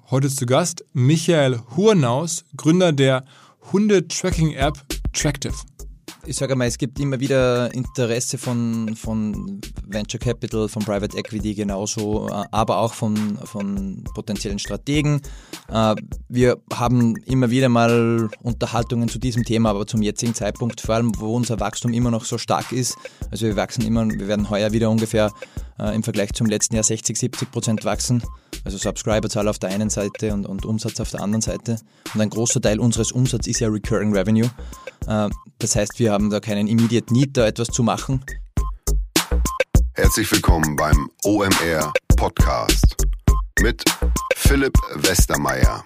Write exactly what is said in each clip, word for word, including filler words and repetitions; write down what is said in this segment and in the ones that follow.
Heute zu Gast Michael Hurnaus, Gründer der Hunde-Tracking-App Tractive. Ich sage mal, es gibt immer wieder Interesse von, von Venture Capital, von Private Equity genauso, aber auch von, von potenziellen Strategen. Wir haben immer wieder mal Unterhaltungen zu diesem Thema, aber zum jetzigen Zeitpunkt, vor allem wo unser Wachstum immer noch so stark ist, also wir wachsen immer, wir werden heuer wieder ungefähr im Vergleich zum letzten Jahr sechzig, siebzig Prozent wachsen, also Subscriberzahl auf der einen Seite und, und Umsatz auf der anderen Seite. Und ein großer Teil unseres Umsatzes ist ja Recurring Revenue. Das heißt, wir haben da keinen Immediate Need, da etwas zu machen. Herzlich willkommen beim O M R Podcast mit Philipp Westermeier.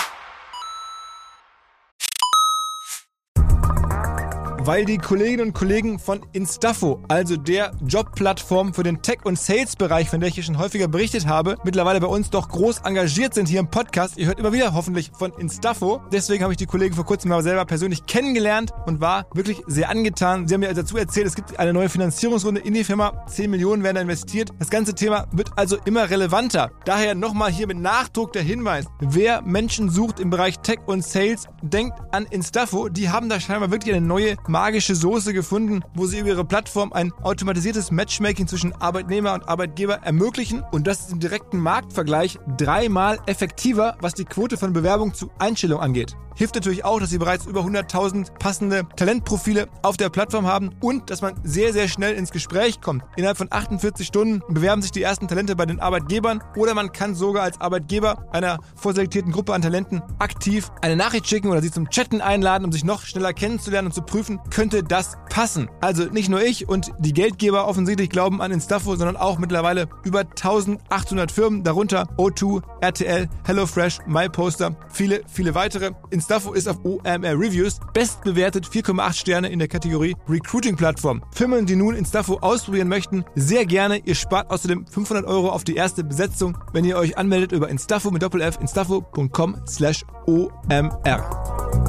Weil die Kolleginnen und Kollegen von Instafo, also der Jobplattform für den Tech- und Sales-Bereich, von der ich hier schon häufiger berichtet habe, mittlerweile bei uns doch groß engagiert sind hier im Podcast. Ihr hört immer wieder hoffentlich von Instafo. Deswegen habe ich die Kollegen vor kurzem mal selber persönlich kennengelernt und war wirklich sehr angetan. Sie haben mir dazu erzählt, es gibt eine neue Finanzierungsrunde in die Firma. zehn Millionen werden da investiert. Das ganze Thema wird also immer relevanter. Daher nochmal hier mit Nachdruck der Hinweis. Wer Menschen sucht im Bereich Tech und Sales, denkt an Instafo. Die haben da scheinbar wirklich eine neue magische Soße gefunden, wo sie über ihre Plattform ein automatisiertes Matchmaking zwischen Arbeitnehmer und Arbeitgeber ermöglichen, und das ist im direkten Marktvergleich dreimal effektiver, was die Quote von Bewerbung zu Einstellung angeht. Hilft natürlich auch, dass sie bereits über hunderttausend passende Talentprofile auf der Plattform haben und dass man sehr, sehr schnell ins Gespräch kommt. Innerhalb von achtundvierzig Stunden bewerben sich die ersten Talente bei den Arbeitgebern, oder man kann sogar als Arbeitgeber einer vorselektierten Gruppe an Talenten aktiv eine Nachricht schicken oder sie zum Chatten einladen, um sich noch schneller kennenzulernen und zu prüfen, könnte das passen. Also nicht nur ich und die Geldgeber offensichtlich glauben an Instafo, sondern auch mittlerweile über eintausendachthundert Firmen, darunter O zwei, R T L, HelloFresh, MyPoster, viele, viele weitere. Instafo ist auf O M R Reviews bestbewertet, vier Komma acht Sterne in der Kategorie Recruiting-Plattform. Firmen, die nun Instafo ausprobieren möchten, sehr gerne. Ihr spart außerdem fünfhundert Euro auf die erste Besetzung, wenn ihr euch anmeldet über Instafo mit Doppel F, instafo punkt com slash O M R.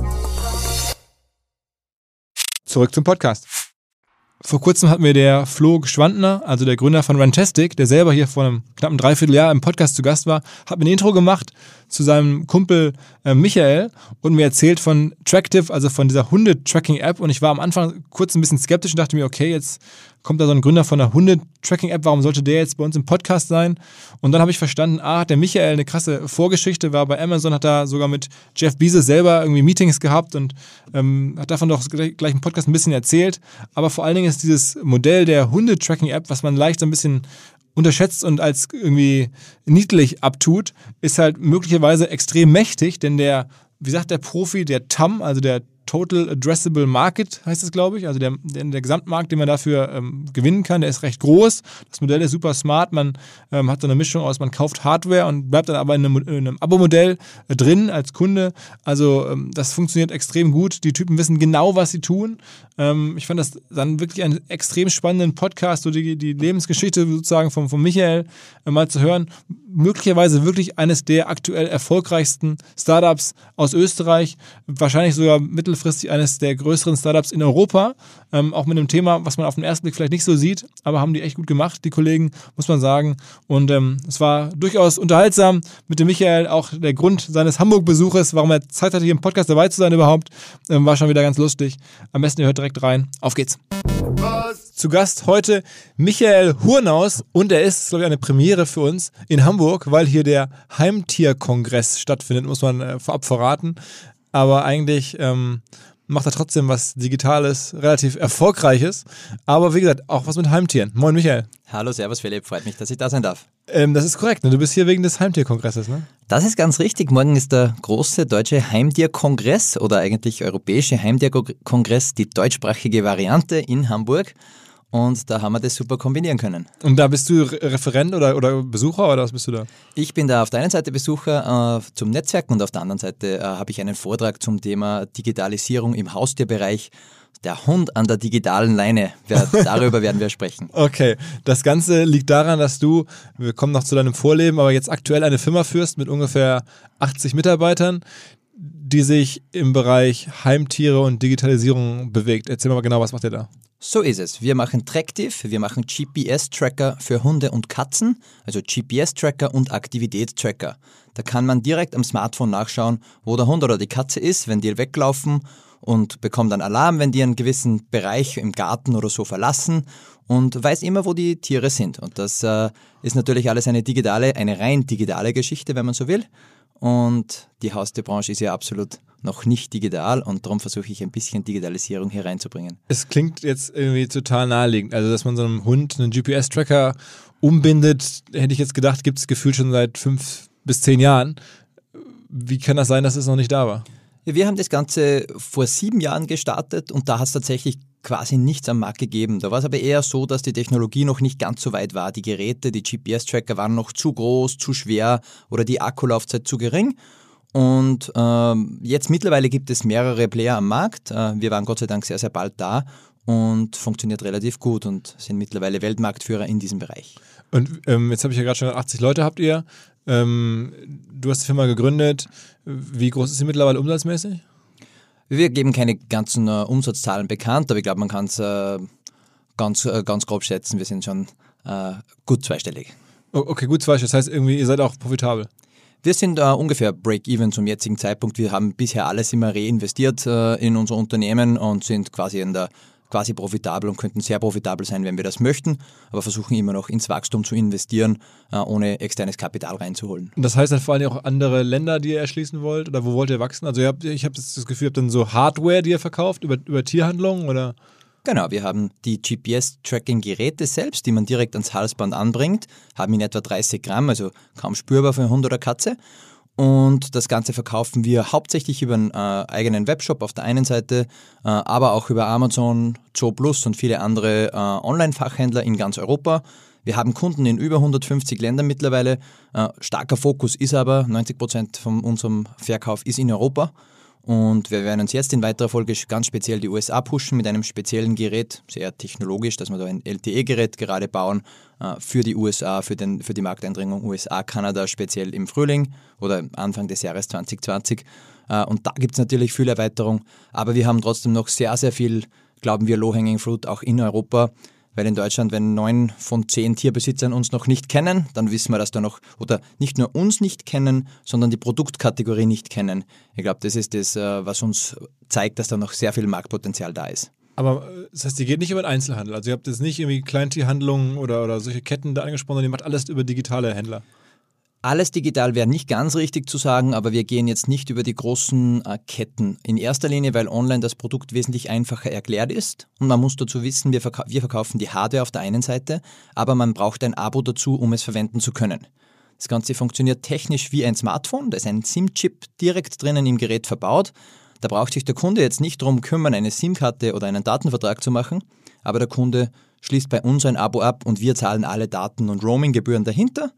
Zurück zum Podcast. Vor kurzem hat mir der Flo Gschwandner, also der Gründer von Runtastic, der selber hier vor einem knappen Dreivierteljahr im Podcast zu Gast war, hat mir ein Intro gemacht zu seinem Kumpel äh, Michael und mir erzählt von Tractive, also von dieser Hunde-Tracking-App, und ich war am Anfang kurz ein bisschen skeptisch und dachte mir, okay, jetzt kommt da so ein Gründer von einer Hunde-Tracking-App, warum sollte der jetzt bei uns im Podcast sein? Und dann habe ich verstanden, ah, hat der Michael eine krasse Vorgeschichte, war bei Amazon, hat da sogar mit Jeff Bezos selber irgendwie Meetings gehabt und ähm, hat davon doch gleich, gleich im Podcast ein bisschen erzählt. Aber vor allen Dingen ist dieses Modell der Hunde-Tracking-App, was man leicht so ein bisschen unterschätzt und als irgendwie niedlich abtut, ist halt möglicherweise extrem mächtig, denn der, wie sagt der Profi, der T A M, also der Total Addressable Market heißt es, glaube ich, also der, der, der Gesamtmarkt, den man dafür ähm, gewinnen kann, der ist recht groß. Das Modell ist super smart, man ähm, hat so eine Mischung aus, man kauft Hardware und bleibt dann aber in einem, in einem Abo-Modell äh, drin als Kunde. Also ähm, das funktioniert extrem gut. Die Typen wissen genau, was sie tun. Ähm, ich fand das dann wirklich einen extrem spannenden Podcast, so die, die Lebensgeschichte sozusagen von, von Michael äh, mal zu hören. Möglicherweise wirklich eines der aktuell erfolgreichsten Startups aus Österreich, wahrscheinlich sogar mittelfristig eines der größeren Startups in Europa, ähm, auch mit einem Thema, was man auf den ersten Blick vielleicht nicht so sieht, aber haben die echt gut gemacht, die Kollegen, muss man sagen. Und ähm, es war durchaus unterhaltsam mit dem Michael, auch der Grund seines Hamburg-Besuches, warum er Zeit hatte, hier im Podcast dabei zu sein überhaupt, ähm, war schon wieder ganz lustig. Am besten ihr hört direkt rein. Auf geht's. Was? Zu Gast heute Michael Hurnaus, und er ist, glaube ich, eine Premiere für uns in Hamburg, weil hier der Heimtierkongress stattfindet, muss man äh, vorab verraten. Aber eigentlich ähm, macht er trotzdem was Digitales, relativ Erfolgreiches. Aber wie gesagt, auch was mit Heimtieren. Moin Michael. Hallo, servus Philipp, freut mich, dass ich da sein darf. Ähm, das ist korrekt, ne? Du bist hier wegen des Heimtierkongresses, ne? Das ist ganz richtig. Morgen ist der große deutsche Heimtierkongress oder eigentlich europäische Heimtierkongress, die deutschsprachige Variante in Hamburg. Und da haben wir das super kombinieren können. Und da bist du Referent oder, oder Besucher, oder was bist du da? Ich bin da auf der einen Seite Besucher äh, zum Netzwerken, und auf der anderen Seite äh, habe ich einen Vortrag zum Thema Digitalisierung im Haustierbereich. Der Hund an der digitalen Leine. Darüber werden wir sprechen. Okay, das Ganze liegt daran, dass du, wir kommen noch zu deinem Vorleben, aber jetzt aktuell eine Firma führst mit ungefähr achtzig Mitarbeitern, die sich im Bereich Heimtiere und Digitalisierung bewegt. Erzähl mal genau, was macht ihr da? So ist es. Wir machen Tractive, wir machen G P S-Tracker für Hunde und Katzen, also G P S-Tracker und Aktivitätstracker. Da kann man direkt am Smartphone nachschauen, wo der Hund oder die Katze ist, wenn die weglaufen und bekommt dann Alarm, wenn die einen gewissen Bereich im Garten oder so verlassen und weiß immer, wo die Tiere sind. Und das äh, ist natürlich alles eine digitale, eine rein digitale Geschichte, wenn man so will. Und die Haustierbranche ist ja absolut noch nicht digital und darum versuche ich ein bisschen Digitalisierung hier reinzubringen. Es klingt jetzt irgendwie total naheliegend. Also, dass man so einem Hund einen G P S-Tracker umbindet, hätte ich jetzt gedacht, gibt es gefühlt schon seit fünf bis zehn Jahren. Wie kann das sein, dass es noch nicht da war? Ja, wir haben das Ganze vor sieben Jahren gestartet und da hat es tatsächlich quasi nichts am Markt gegeben. Da war es aber eher so, dass die Technologie noch nicht ganz so weit war. Die Geräte, die G P S-Tracker waren noch zu groß, zu schwer oder die Akkulaufzeit zu gering. Und ähm, jetzt mittlerweile gibt es mehrere Player am Markt. Äh, wir waren Gott sei Dank sehr, sehr bald da und funktioniert relativ gut und sind mittlerweile Weltmarktführer in diesem Bereich. Und ähm, jetzt habe ich ja gerade schon achtzig Leute habt ihr. Ähm, du hast die Firma gegründet. Wie groß ist sie mittlerweile umsatzmäßig? Wir geben keine ganzen äh, Umsatzzahlen bekannt, aber ich glaube, man kann es äh, ganz, äh, ganz grob schätzen. Wir sind schon äh, gut zweistellig. Okay, gut zweistellig. Das heißt irgendwie, ihr seid auch profitabel. Wir sind äh, ungefähr Break-Even zum jetzigen Zeitpunkt. Wir haben bisher alles immer reinvestiert äh, in unser Unternehmen und sind quasi in der quasi profitabel und könnten sehr profitabel sein, wenn wir das möchten, aber versuchen immer noch ins Wachstum zu investieren, äh, ohne externes Kapital reinzuholen. Und das heißt dann vor allem auch andere Länder, die ihr erschließen wollt? Oder wo wollt ihr wachsen? Also ihr habt, ich habe das Gefühl, ihr habt dann so Hardware, die ihr verkauft, über, über Tierhandlungen oder? Genau, wir haben die G P S-Tracking-Geräte selbst, die man direkt ans Halsband anbringt, haben in etwa dreißig Gramm, also kaum spürbar für einen Hund oder Katze. Und das Ganze verkaufen wir hauptsächlich über einen äh, eigenen Webshop auf der einen Seite, äh, aber auch über Amazon, Zooplus und viele andere äh, Online-Fachhändler in ganz Europa. Wir haben Kunden in über hundertfünfzig Ländern mittlerweile. Äh, starker Fokus ist aber, neunzig Prozent von unserem Verkauf ist in Europa. Und wir werden uns jetzt in weiterer Folge ganz speziell die U S A pushen mit einem speziellen Gerät, sehr technologisch, dass wir da ein L T E-Gerät gerade bauen äh, für die U S A, für, den, für die Markteindringung U S A, Kanada speziell im Frühling oder Anfang des Jahres zwanzig zwanzig. Äh, und da gibt es natürlich viel Erweiterung, aber wir haben trotzdem noch sehr, sehr viel, glauben wir, Low-Hanging Fruit auch in Europa. Weil in Deutschland, wenn neun von zehn Tierbesitzern uns noch nicht kennen, dann wissen wir, dass da noch, oder nicht nur uns nicht kennen, sondern die Produktkategorie nicht kennen. Ich glaube, das ist das, was uns zeigt, dass da noch sehr viel Marktpotenzial da ist. Aber das heißt, ihr geht nicht über den Einzelhandel. Also ihr habt jetzt nicht irgendwie Kleintierhandlungen oder, oder solche Ketten da angesprochen, sondern ihr macht alles über digitale Händler. Alles digital wäre nicht ganz richtig zu sagen, aber wir gehen jetzt nicht über die großen äh, Ketten. In erster Linie, weil online das Produkt wesentlich einfacher erklärt ist. Und man muss dazu wissen, wir, verkau- wir verkaufen die Hardware auf der einen Seite, aber man braucht ein Abo dazu, um es verwenden zu können. Das Ganze funktioniert technisch wie ein Smartphone. Da ist ein SIM-Chip direkt drinnen im Gerät verbaut. Da braucht sich der Kunde jetzt nicht darum kümmern, eine SIM-Karte oder einen Datenvertrag zu machen, aber der Kunde schließt bei uns ein Abo ab und wir zahlen alle Daten- und Roaming-Gebühren dahinter.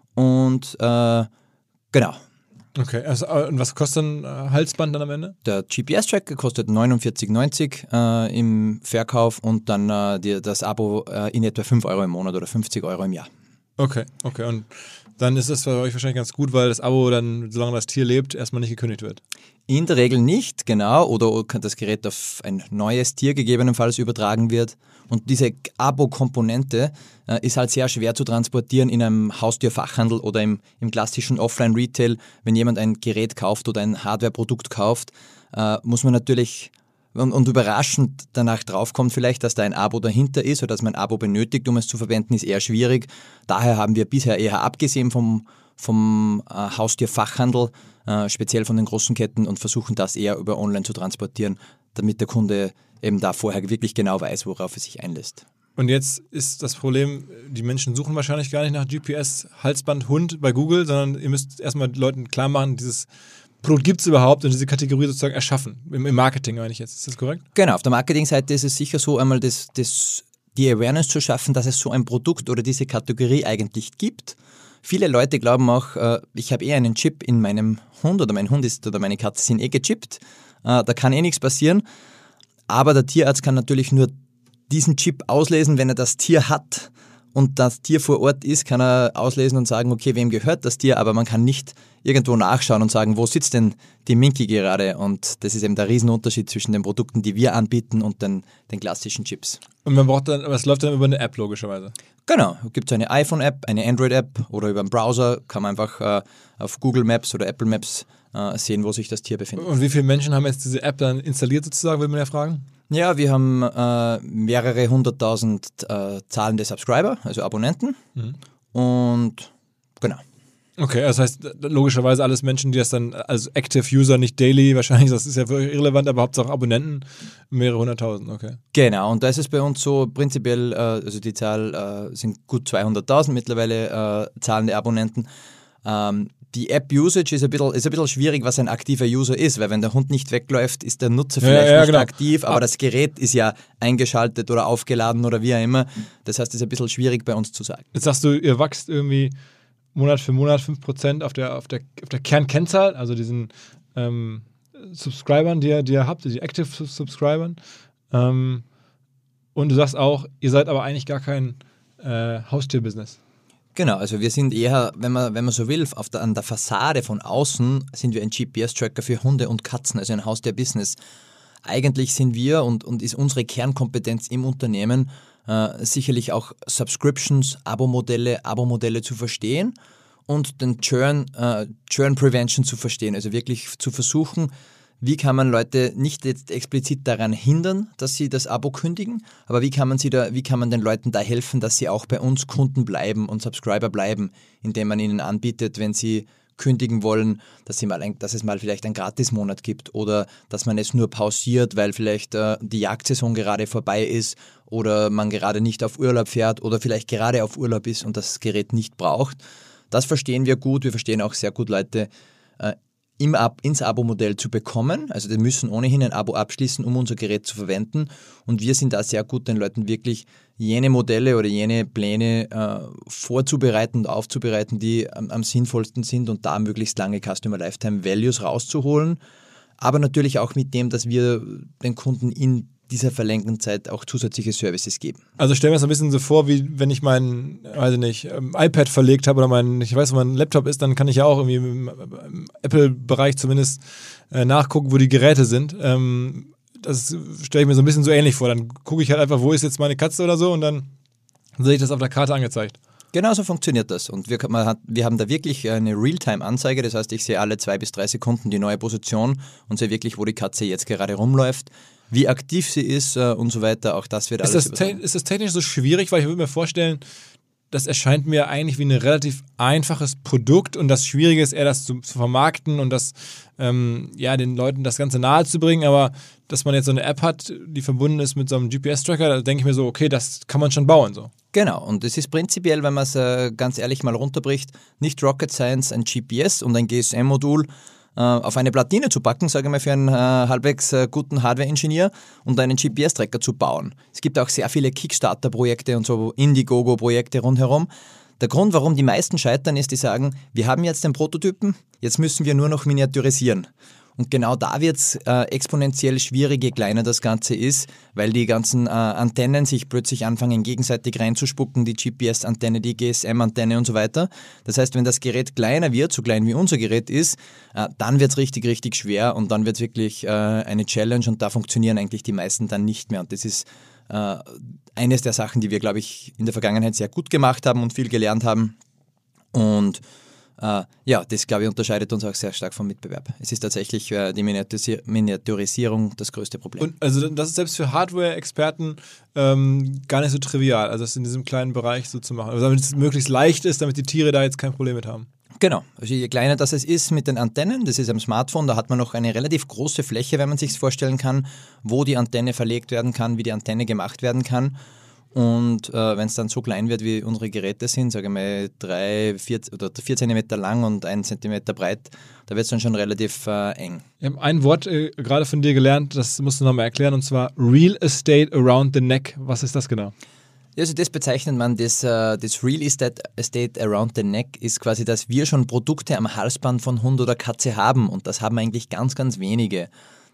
Und äh, genau. Okay, also, und was kostet ein Halsband dann am Ende? Der G P S-Tracker kostet neunundvierzig neunzig äh, im Verkauf und dann äh, die, das Abo äh, in etwa fünf Euro im Monat oder fünfzig Euro im Jahr. Okay, okay. Und dann ist das für euch wahrscheinlich ganz gut, weil das Abo dann, solange das Tier lebt, erstmal nicht gekündigt wird. In der Regel nicht, genau. Oder das Gerät auf ein neues Tier gegebenenfalls übertragen wird. Und diese Abo-Komponente äh, ist halt sehr schwer zu transportieren in einem Haustierfachhandel oder im, im klassischen Offline-Retail. Wenn jemand ein Gerät kauft oder ein Hardware-Produkt kauft, äh, muss man natürlich und, und überraschend danach draufkommt vielleicht, dass da ein Abo dahinter ist oder dass man ein Abo benötigt, um es zu verwenden, ist eher schwierig. Daher haben wir bisher eher abgesehen vom, vom äh, Haustierfachhandel, äh, speziell von den großen Ketten und versuchen das eher über online zu transportieren, damit der Kunde eben da vorher wirklich genau weiß, worauf er sich einlässt. Und jetzt ist das Problem, die Menschen suchen wahrscheinlich gar nicht nach G P S-Halsband Hund bei Google, sondern ihr müsst erstmal den Leuten klar machen, dieses Produkt gibt es überhaupt und diese Kategorie sozusagen erschaffen. Im, im Marketing meine ich jetzt. Ist das korrekt? Genau, auf der Marketingseite ist es sicher so, einmal das, das, die Awareness zu schaffen, dass es so ein Produkt oder diese Kategorie eigentlich gibt. Viele Leute glauben auch, äh, ich habe eh einen Chip in meinem Hund oder mein Hund ist oder meine Katze sind eh gechippt. Äh, da kann eh nichts passieren. Aber der Tierarzt kann natürlich nur diesen Chip auslesen, wenn er das Tier hat und das Tier vor Ort ist, kann er auslesen und sagen, okay, wem gehört das Tier, aber man kann nicht irgendwo nachschauen und sagen, wo sitzt denn die Minky gerade? Und das ist eben der Riesenunterschied zwischen den Produkten, die wir anbieten und den, den klassischen Chips. Und man braucht dann, aber es läuft dann über eine App logischerweise. Genau, gibt es eine iPhone-App, eine Android-App oder über einen Browser kann man einfach äh, auf Google Maps oder Apple Maps äh, sehen, wo sich das Tier befindet. Und wie viele Menschen haben jetzt diese App dann installiert sozusagen, würde man ja fragen? Ja, wir haben äh, mehrere hunderttausend äh, zahlende Subscriber, also Abonnenten. Mhm. Und genau. Okay, das heißt logischerweise alles Menschen, die das dann als Active User, nicht daily, wahrscheinlich, das ist ja wirklich irrelevant, aber Hauptsache Abonnenten, mehrere hunderttausend, okay. Genau, und da ist es bei uns so prinzipiell, äh, also die Zahl äh, sind gut zweihunderttausend mittlerweile äh, zahlende Abonnenten. Ähm, die App-Usage ist ein, bisschen, ist ein bisschen schwierig, was ein aktiver User ist, weil wenn der Hund nicht wegläuft, ist der Nutzer vielleicht ja, ja, nicht genau. aktiv, aber ah. das Gerät ist ja eingeschaltet oder aufgeladen oder wie auch immer. Das heißt, es ist ein bisschen schwierig bei uns zu sagen. Jetzt sagst du, ihr wächst irgendwie Monat für Monat fünf Prozent auf der, auf der, auf der Kernkennzahl, also diesen ähm, Subscribern, die ihr, die ihr habt, die Active Subscribern. Ähm, und du sagst auch, ihr seid aber eigentlich gar kein äh, Haustierbusiness. Genau, also wir sind eher, wenn man, wenn man so will, auf der, an der Fassade von außen sind wir ein G P S-Tracker für Hunde und Katzen, also ein Haustierbusiness. Eigentlich sind wir und, und ist unsere Kernkompetenz im Unternehmen äh, sicherlich auch Subscriptions, Abo-Modelle, Abo-Modelle zu verstehen und den Churn, äh, Churn Prevention zu verstehen, also wirklich zu versuchen, wie kann man Leute nicht jetzt explizit daran hindern, dass sie das Abo kündigen, aber wie kann man sie da, wie kann man den Leuten da helfen, dass sie auch bei uns Kunden bleiben und Subscriber bleiben, indem man ihnen anbietet, wenn sie kündigen wollen, dass, sie mal ein, dass es mal vielleicht einen Gratismonat gibt oder dass man es nur pausiert, weil vielleicht äh, die Jagdsaison gerade vorbei ist oder man gerade nicht auf Urlaub fährt oder vielleicht gerade auf Urlaub ist und das Gerät nicht braucht. Das verstehen wir gut. Wir verstehen auch sehr gut Leute äh, im Ab- ins Abo-Modell zu bekommen. Also die müssen ohnehin ein Abo abschließen, um unser Gerät zu verwenden. Und wir sind da sehr gut, den Leuten wirklich jene Modelle oder jene Pläne äh, vorzubereiten und aufzubereiten, die am, am sinnvollsten sind und da möglichst lange Customer Lifetime Values rauszuholen. Aber natürlich auch mit dem, dass wir den Kunden in dieser verlängerten Zeit auch zusätzliche Services geben. Also stell mir das ein bisschen so vor, wie wenn ich mein, weiß ich nicht, iPad verlegt habe oder mein, ich weiß, wo mein Laptop ist, dann kann ich ja auch irgendwie im, im Apple-Bereich zumindest äh, nachgucken, wo die Geräte sind. Ähm, das stelle ich mir so ein bisschen so ähnlich vor. Dann gucke ich halt einfach, wo ist jetzt meine Katze oder so und dann sehe ich das auf der Karte angezeigt. Genau so funktioniert das. Und wir, man hat, wir haben da wirklich eine Realtime-Anzeige, das heißt, ich sehe alle zwei bis drei Sekunden die neue Position und sehe wirklich, wo die Katze jetzt gerade rumläuft, wie aktiv sie ist äh, und so weiter. Auch das wird ist alles das te- Ist das technisch so schwierig? Weil ich würde mir vorstellen, das erscheint mir eigentlich wie ein relativ einfaches Produkt und das Schwierige ist eher, das zu, zu vermarkten und das ähm, ja, den Leuten das Ganze nahe zu bringen. Aber dass man jetzt so eine App hat, die verbunden ist mit so einem G P S-Tracker, da denke ich mir so, okay, das kann man schon bauen. So. Genau, und es ist prinzipiell, wenn man es äh, ganz ehrlich mal runterbricht, nicht Rocket Science, ein G P S und ein G S M-Modul auf eine Platine zu packen, sage ich mal, für einen äh, halbwegs äh, guten Hardware-Ingenieur und einen G P S-Tracker zu bauen. Es gibt auch sehr viele Kickstarter-Projekte und so Indiegogo-Projekte rundherum. Der Grund, warum die meisten scheitern, ist, die sagen, wir haben jetzt den Prototypen, jetzt müssen wir nur noch miniaturisieren. Und genau da wird es äh, exponentiell schwierig, je kleiner das Ganze ist, weil die ganzen äh, Antennen sich plötzlich anfangen, gegenseitig reinzuspucken, die G P S-Antenne, die G S M-Antenne und so weiter. Das heißt, wenn das Gerät kleiner wird, so klein wie unser Gerät ist, äh, dann wird es richtig, richtig schwer und dann wird es wirklich äh, eine Challenge und da funktionieren eigentlich die meisten dann nicht mehr. Und das ist äh, eines der Sachen, die wir, glaube ich, in der Vergangenheit sehr gut gemacht haben und viel gelernt haben. Und Uh, ja, das, glaube ich, unterscheidet uns auch sehr stark vom Mitbewerb. Es ist tatsächlich uh, die Miniaturisi- Miniaturisierung das größte Problem. Und also das ist selbst für Hardware-Experten ähm, gar nicht so trivial, also das in diesem kleinen Bereich so zu machen. Also damit es möglichst leicht ist, damit die Tiere da jetzt kein Problem mit haben. Genau, also je kleiner das es ist mit den Antennen, das ist am Smartphone, da hat man noch eine relativ große Fläche, wenn man sich es vorstellen kann, wo die Antenne verlegt werden kann, wie die Antenne gemacht werden kann. Und äh, wenn es dann so klein wird, wie unsere Geräte sind, sage ich mal drei, vier oder vier Zentimeter lang und ein Zentimeter breit, da wird es dann schon relativ äh, eng. Wir haben ein Wort äh, gerade von dir gelernt, das musst du nochmal erklären, und zwar Real Estate Around the Neck. Was ist das genau? Also das bezeichnet man, das, uh, das Real Estate, Estate Around the Neck ist quasi, dass wir schon Produkte am Halsband von Hund oder Katze haben und das haben eigentlich ganz, ganz wenige.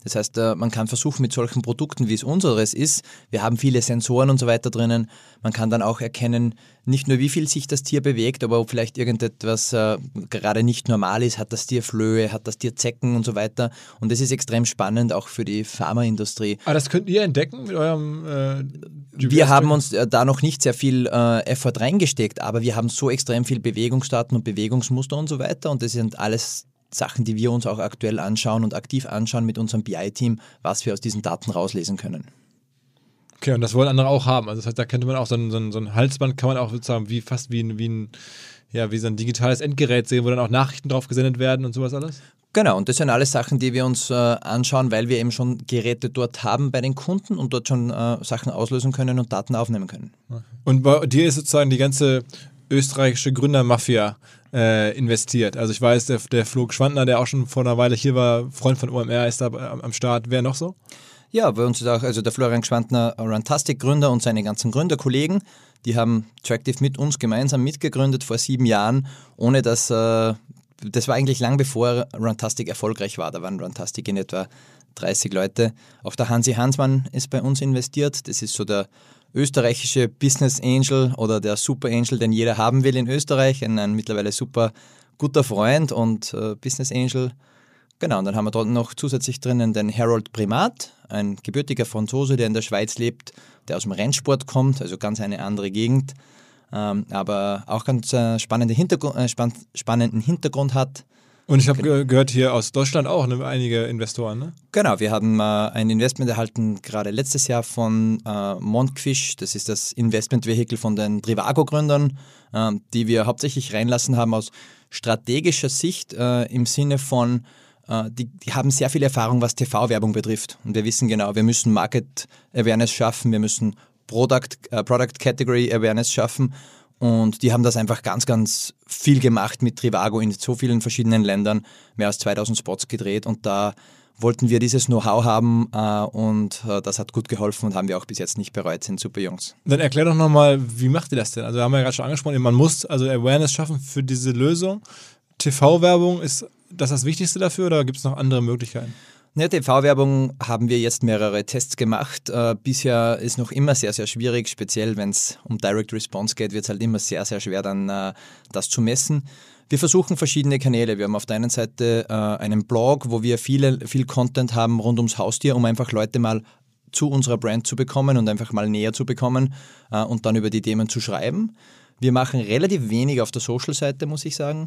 Das heißt, man kann versuchen mit solchen Produkten, wie es unseres ist, wir haben viele Sensoren und so weiter drinnen, man kann dann auch erkennen, nicht nur wie viel sich das Tier bewegt, aber ob vielleicht irgendetwas äh, gerade nicht normal ist, hat das Tier Flöhe, hat das Tier Zecken und so weiter. Und das ist extrem spannend, auch für die Pharmaindustrie. Aber das könnt ihr entdecken mit eurem äh, Wir haben uns äh, da noch nicht sehr viel äh, Effort reingesteckt, aber wir haben so extrem viel Bewegungsdaten und Bewegungsmuster und so weiter und das sind alles Sachen, die wir uns auch aktuell anschauen und aktiv anschauen mit unserem B I-Team, was wir aus diesen Daten rauslesen können. Okay, und das wollen andere auch haben. Also das heißt, da könnte man auch so ein, so ein, so ein Halsband, kann man auch sozusagen wie fast wie ein, wie ein, ja, wie so ein digitales Endgerät sehen, wo dann auch Nachrichten drauf gesendet werden und sowas alles? Genau, und das sind alles Sachen, die wir uns äh, anschauen, weil wir eben schon Geräte dort haben bei den Kunden und dort schon äh, Sachen auslösen können und Daten aufnehmen können. Okay. Und bei dir ist sozusagen die ganze österreichische Gründermafia äh, investiert. Also ich weiß, der, der Flo Gschwandner, der auch schon vor einer Weile hier war, Freund von O M R, ist da am, am Start. Wer noch so? Ja, bei uns ist auch also der Florian Gschwandner, Runtastic-Gründer und seine ganzen Gründerkollegen, die haben Tractive mit uns gemeinsam mitgegründet vor sieben Jahren, ohne dass, äh, das war eigentlich lang bevor Runtastic erfolgreich war, da waren Runtastic in etwa dreißig Leute. Auch der Hansi Hansmann ist bei uns investiert, das ist so der österreichische Business Angel oder der Super Angel, den jeder haben will in Österreich, ein, ein mittlerweile super guter Freund und äh, Business Angel. Genau, und dann haben wir dort noch zusätzlich drinnen den Harold Primat, ein gebürtiger Franzose, der in der Schweiz lebt, der aus dem Rennsport kommt, also ganz eine andere Gegend, ähm, aber auch ganz äh, spannende Hintergrund, äh, spann- spannenden Hintergrund hat. Und ich habe ge- gehört, hier aus Deutschland auch ne, einige Investoren, ne? Genau, wir haben äh, ein Investment erhalten, gerade letztes Jahr von äh, Monkfish, das ist das Investmentvehikel von den Trivago-Gründern, äh, die wir hauptsächlich reinlassen haben aus strategischer Sicht äh, im Sinne von, äh, die, die haben sehr viel Erfahrung, was T V-Werbung betrifft. Und wir wissen genau, wir müssen Market Awareness schaffen, wir müssen Product, äh, Product Category Awareness schaffen. Und die haben das einfach ganz, ganz viel gemacht mit Trivago in so vielen verschiedenen Ländern, mehr als zweitausend Spots gedreht und da wollten wir dieses Know-how haben äh, und äh, das hat gut geholfen und haben wir auch bis jetzt nicht bereut, sind super Jungs. Dann erklär doch nochmal, wie macht ihr das denn? Also haben wir ja gerade schon angesprochen, man muss also Awareness schaffen für diese Lösung. T V-Werbung, ist das das Wichtigste dafür oder gibt es noch andere Möglichkeiten? In der T V-Werbung haben wir jetzt mehrere Tests gemacht. Äh, bisher ist noch immer sehr, sehr schwierig, speziell wenn es um Direct Response geht, wird es halt immer sehr, sehr schwer, dann äh, das zu messen. Wir versuchen verschiedene Kanäle. Wir haben auf der einen Seite äh, einen Blog, wo wir viele, viel Content haben rund ums Haustier, um einfach Leute mal zu unserer Brand zu bekommen und einfach mal näher zu bekommen äh, und dann über die Themen zu schreiben. Wir machen relativ wenig auf der Social-Seite, muss ich sagen.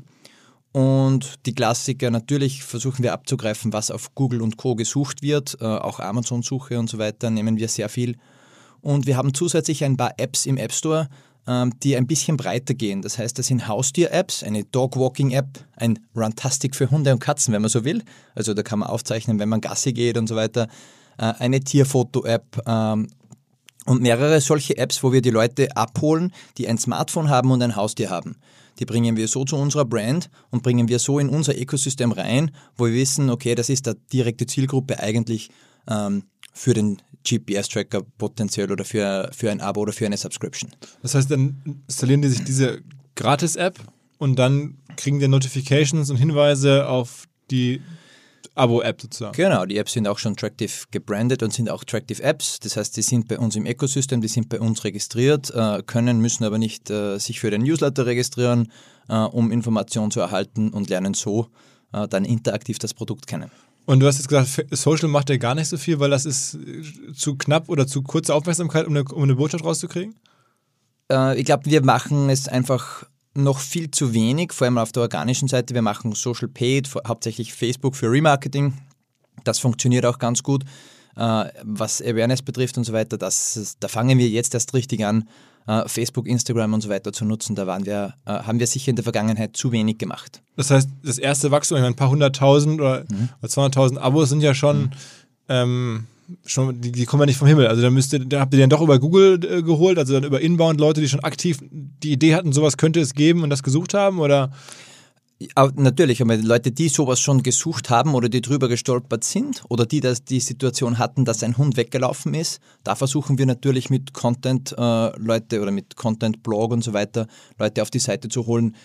Und die Klassiker, natürlich versuchen wir abzugreifen, was auf Google und Co. gesucht wird, äh, auch Amazon-Suche und so weiter nehmen wir sehr viel. Und wir haben zusätzlich ein paar Apps im App Store, ähm, die ein bisschen breiter gehen. Das heißt, das sind Haustier-Apps, eine Dog-Walking-App, ein Runtastic für Hunde und Katzen, wenn man so will. Also da kann man aufzeichnen, wenn man Gassi geht und so weiter. Äh, eine Tierfoto-App ähm, und mehrere solche Apps, wo wir die Leute abholen, die ein Smartphone haben und ein Haustier haben. Die bringen wir so zu unserer Brand und bringen wir so in unser Ökosystem rein, wo wir wissen, okay, das ist der direkte Zielgruppe eigentlich ähm, für den G P S-Tracker potenziell oder für, für ein Abo oder für eine Subscription. Das heißt, dann installieren die sich diese Gratis-App und dann kriegen die Notifications und Hinweise auf die Abo-App sozusagen. Genau, die Apps sind auch schon Tractive gebrandet und sind auch Tractive Apps. Das heißt, die sind bei uns im Ökosystem, die sind bei uns registriert, äh, können, müssen aber nicht äh, sich für den Newsletter registrieren, äh, um Informationen zu erhalten und lernen so äh, dann interaktiv das Produkt kennen. Und du hast jetzt gesagt, Social macht ja gar nicht so viel, weil das ist zu knapp oder zu kurze Aufmerksamkeit, um eine, um eine Botschaft rauszukriegen? Äh, ich glaube, wir machen es einfach noch viel zu wenig, vor allem auf der organischen Seite. Wir machen Social Paid, hauptsächlich Facebook für Remarketing. Das funktioniert auch ganz gut. Äh, was Awareness betrifft und so weiter, das, da fangen wir jetzt erst richtig an, äh, Facebook, Instagram und so weiter zu nutzen. Da waren wir, äh, haben wir sicher in der Vergangenheit zu wenig gemacht. Das heißt, das erste Wachstum, ich meine, ein paar hunderttausend oder, mhm. oder zweihunderttausend Abos sind ja schon... Mhm. Ähm, Schon, die, die kommen ja nicht vom Himmel. Also da müsst ihr, da habt ihr den doch über Google äh, geholt, also dann über Inbound-Leute, die schon aktiv die Idee hatten, sowas könnte es geben und das gesucht haben, oder? Ja, natürlich, aber Leute, die sowas schon gesucht haben oder die drüber gestolpert sind oder die das, die Situation hatten, dass ein Hund weggelaufen ist, da versuchen wir natürlich mit Content äh, Leute oder mit Content-Blog und so weiter Leute auf die Seite zu holen.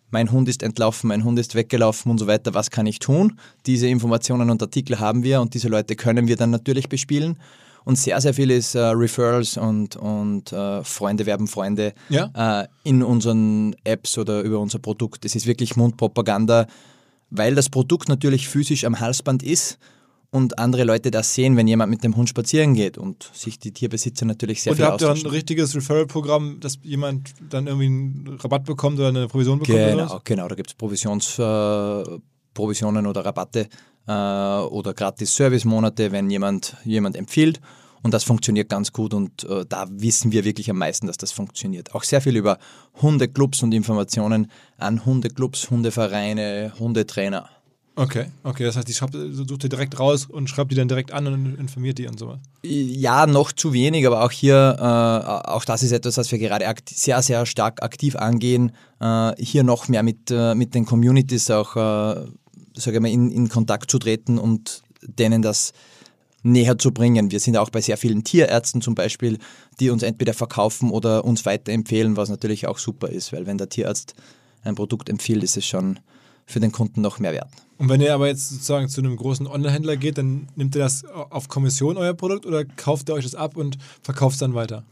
mein Hund ist entlaufen, mein Hund ist weggelaufen und so weiter, was kann ich tun? Diese Informationen und Artikel haben wir und diese Leute können wir dann natürlich bespielen. Und sehr, sehr viel ist äh, Referrals und, und äh, Freunde werben Freunde ja? äh, in unseren Apps oder über unser Produkt. Es ist wirklich Mundpropaganda, weil das Produkt natürlich physisch am Halsband ist und andere Leute das sehen, wenn jemand mit dem Hund spazieren geht und sich die Tierbesitzer natürlich sehr und viel habt ihr dann austauschen. ein richtiges Referral-Programm, dass jemand dann irgendwie einen Rabatt bekommt oder eine Provision bekommt? Genau, oder was? genau. Da gibt es Provisions, äh, Provisionen oder Rabatte äh, oder gratis Service-Monate, wenn jemand jemand empfiehlt. Und das funktioniert ganz gut und äh, da wissen wir wirklich am meisten, dass das funktioniert. Auch sehr viel über Hundeclubs und Informationen an Hundeclubs, Hundevereine, Hundetrainer. Okay, okay, das heißt, die schreibt, sucht ihr direkt raus und schreibt die dann direkt an und informiert die und sowas. Ja, noch zu wenig, aber auch hier, äh, auch das ist etwas, was wir gerade aktiv, sehr, sehr stark aktiv angehen. Äh, hier noch mehr mit, äh, mit den Communities auch, äh, sage ich mal, in, in Kontakt zu treten und denen das näher zu bringen. Wir sind auch bei sehr vielen Tierärzten zum Beispiel, die uns entweder verkaufen oder uns weiterempfehlen, was natürlich auch super ist, weil wenn der Tierarzt ein Produkt empfiehlt, ist es schon für den Kunden noch mehr wert. Und wenn ihr aber jetzt sozusagen zu einem großen Online-Händler geht, dann nimmt ihr das auf Kommission, euer Produkt, oder kauft ihr euch das ab und verkauft es dann weiter?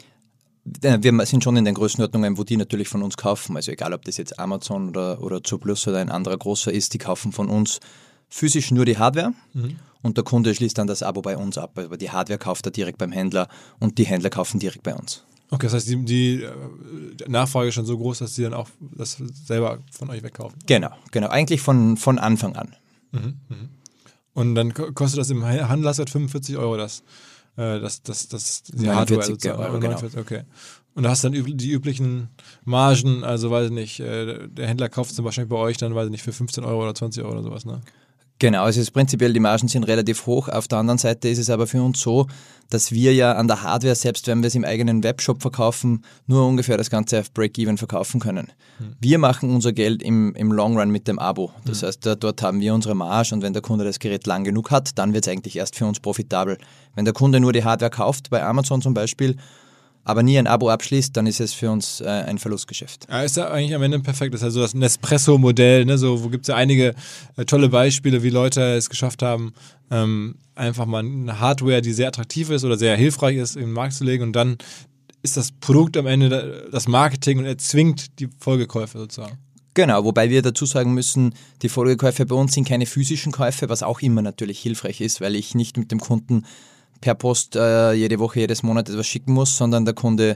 Wir sind schon in den Größenordnungen, wo die natürlich von uns kaufen. Also egal, ob das jetzt Amazon oder, oder Zooplus oder ein anderer großer ist, die kaufen von uns physisch nur die Hardware mhm. und der Kunde schließt dann das Abo bei uns ab. Aber die Hardware kauft er direkt beim Händler und die Händler kaufen direkt bei uns. Okay, das heißt, die, die Nachfrage ist schon so groß, dass sie dann auch das selber von euch wegkaufen. Genau, genau. Eigentlich von, von Anfang an. Mhm, mh. Und dann kostet das im Handel halt fünfundvierzig Euro das, äh, das, das, das die Hardware sozusagen. Euro, genau. Okay. Und da hast du dann üb- die üblichen Margen, also weiß ich nicht, äh, der Händler kauft es dann wahrscheinlich bei euch dann, weiß ich nicht, für fünfzehn Euro oder zwanzig Euro oder sowas, ne? Genau, also es ist prinzipiell, die Margen sind relativ hoch. Auf der anderen Seite ist es aber für uns so, dass wir ja an der Hardware, selbst wenn wir es im eigenen Webshop verkaufen, nur ungefähr das Ganze auf Break-Even verkaufen können. Hm. Wir machen unser Geld im, im Long Run mit dem Abo. Das hm. heißt, da, dort haben wir unsere Marge und wenn der Kunde das Gerät lang genug hat, dann wird es eigentlich erst für uns profitabel. Wenn der Kunde nur die Hardware kauft, bei Amazon zum Beispiel, aber nie ein Abo abschließt, dann ist es für uns äh, ein Verlustgeschäft. Ja, ist ja eigentlich am Ende perfekt. Das ist ja so das Nespresso-Modell, ne? So, wo gibt es ja einige äh, tolle Beispiele, wie Leute es geschafft haben, ähm, einfach mal eine Hardware, die sehr attraktiv ist oder sehr hilfreich ist, in den Markt zu legen und dann ist das Produkt am Ende das Marketing und erzwingt die Folgekäufe sozusagen. Genau, wobei wir dazu sagen müssen, die Folgekäufe bei uns sind keine physischen Käufe, was auch immer natürlich hilfreich ist, weil ich nicht mit dem Kunden per Post äh, jede Woche, jedes Monat etwas schicken muss, sondern der Kunde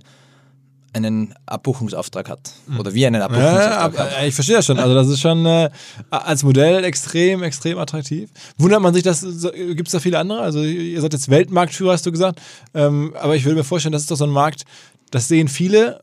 einen Abbuchungsauftrag hat. Oder wie einen Abbuchungsauftrag ja, hat. Ich verstehe das schon. Also das ist schon äh, als Modell extrem, extrem attraktiv. Wundert man sich, dass gibt es da viele andere? Also ihr seid jetzt Weltmarktführer, hast du gesagt. Ähm, aber ich würde mir vorstellen, das ist doch so ein Markt, das sehen viele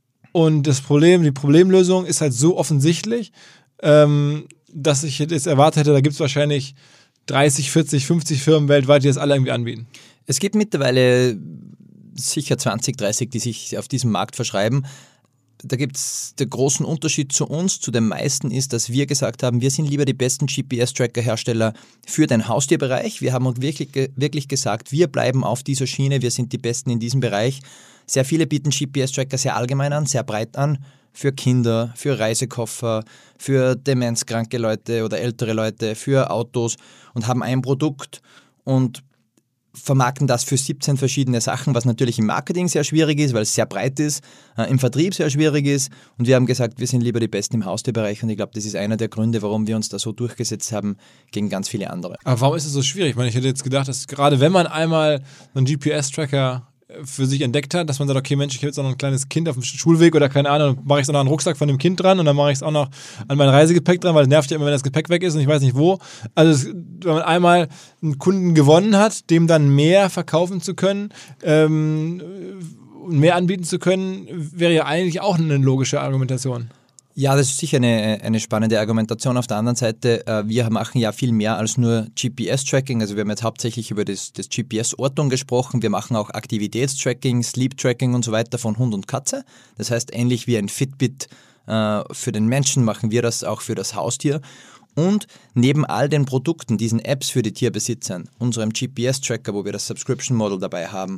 und das Problem, die Problemlösung ist halt so offensichtlich, ähm, dass ich jetzt erwartet hätte, da gibt es wahrscheinlich dreißig, vierzig, fünfzig Firmen weltweit, die das alle irgendwie anbieten. Es gibt mittlerweile sicher zwanzig, dreißig, die sich auf diesem Markt verschreiben. Da gibt es den großen Unterschied zu uns, zu den meisten, ist, dass wir gesagt haben, wir sind lieber die besten G P S-Tracker-Hersteller für den Haustierbereich. Wir haben uns wirklich, wirklich gesagt, wir bleiben auf dieser Schiene, wir sind die Besten in diesem Bereich. Sehr viele bieten G P S-Tracker sehr allgemein an, sehr breit an, für Kinder, für Reisekoffer, für demenzkranke Leute oder ältere Leute, für Autos und haben ein Produkt und vermarkten das für siebzehn verschiedene Sachen, was natürlich im Marketing sehr schwierig ist, weil es sehr breit ist, äh, im Vertrieb sehr schwierig ist und wir haben gesagt, wir sind lieber die Besten im Haustierbereich und ich glaube, das ist einer der Gründe, warum wir uns da so durchgesetzt haben gegen ganz viele andere. Aber warum ist es so schwierig? Ich meine, ich hätte jetzt gedacht, dass gerade wenn man einmal einen G P S-Tracker für sich entdeckt hat, dass man sagt, okay Mensch, ich habe jetzt auch noch ein kleines Kind auf dem Schulweg oder keine Ahnung, dann mache ich es auch noch an den Rucksack von dem Kind dran und dann mache ich es auch noch an mein Reisegepäck dran, weil es nervt ja immer, wenn das Gepäck weg ist und ich weiß nicht wo. Also wenn man einmal einen Kunden gewonnen hat, dem dann mehr verkaufen zu können, ähm, mehr anbieten zu können, wäre ja eigentlich auch eine logische Argumentation. Ja, das ist sicher eine, eine spannende Argumentation. Auf der anderen Seite, äh, wir machen ja viel mehr als nur G P S-Tracking. Also wir haben jetzt hauptsächlich über das, das G P S-Ortung gesprochen. Wir machen auch Aktivitätstracking, Sleep-Tracking und so weiter von Hund und Katze. Das heißt, ähnlich wie ein Fitbit äh, für den Menschen machen wir das auch für das Haustier. Und neben all den Produkten, diesen Apps für die Tierbesitzer, unserem G P S-Tracker, wo wir das Subscription-Model dabei haben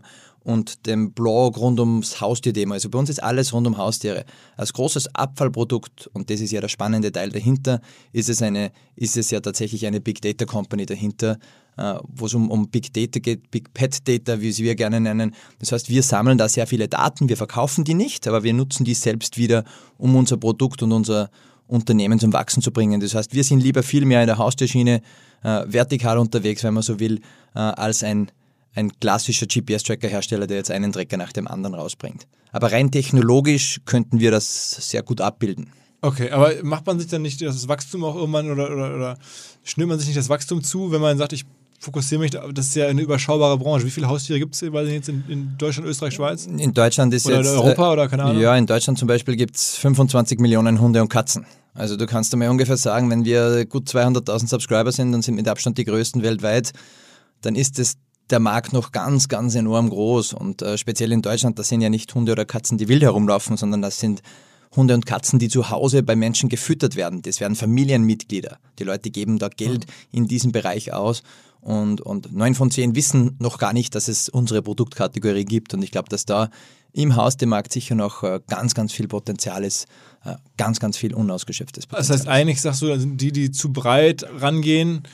und dem Blog rund ums Haustier-Thema. Also bei uns ist alles rund um Haustiere. Als großes Abfallprodukt, und das ist ja der spannende Teil dahinter, ist es, eine, ist es ja tatsächlich eine Big Data Company dahinter, äh, wo es um, um Big Data geht, Big Pet Data, wie sie wir gerne nennen. Das heißt, wir sammeln da sehr viele Daten, wir verkaufen die nicht, aber wir nutzen die selbst wieder, um unser Produkt und unser Unternehmen zum Wachsen zu bringen. Das heißt, wir sind lieber viel mehr in der Haustierschiene äh, vertikal unterwegs, wenn man so will, äh, als ein, ein klassischer G P S-Tracker-Hersteller, der jetzt einen Trecker nach dem anderen rausbringt. Aber rein technologisch könnten wir das sehr gut abbilden. Okay, aber macht man sich dann nicht das Wachstum auch irgendwann oder, oder, oder schnürt man sich nicht das Wachstum zu, wenn man sagt, ich fokussiere mich, das ist ja eine überschaubare Branche. Wie viele Haustiere gibt es jetzt in, in Deutschland, Österreich, Schweiz? In Deutschland ist oder jetzt... Oder Europa oder keine Ahnung? Ja, in Deutschland zum Beispiel gibt es fünfundzwanzig Millionen Hunde und Katzen. Also du kannst einmal ungefähr sagen, wenn wir gut zweihunderttausend Subscriber sind, dann sind mit Abstand die größten weltweit, dann ist es der Markt noch ganz, ganz enorm groß. Und äh, speziell in Deutschland, das sind ja nicht Hunde oder Katzen, die wild herumlaufen, sondern das sind Hunde und Katzen, die zu Hause bei Menschen gefüttert werden. Das werden Familienmitglieder. Die Leute geben da Geld in diesem Bereich aus und, und neun von zehn wissen noch gar nicht, dass es unsere Produktkategorie gibt. Und ich glaube, dass da im Haustiermarkt sicher noch äh, ganz, ganz viel Potenzial ist, äh, ganz, ganz viel unausgeschöpftes Potenzial. Das heißt, eigentlich sagst du, also die, die zu breit rangehen,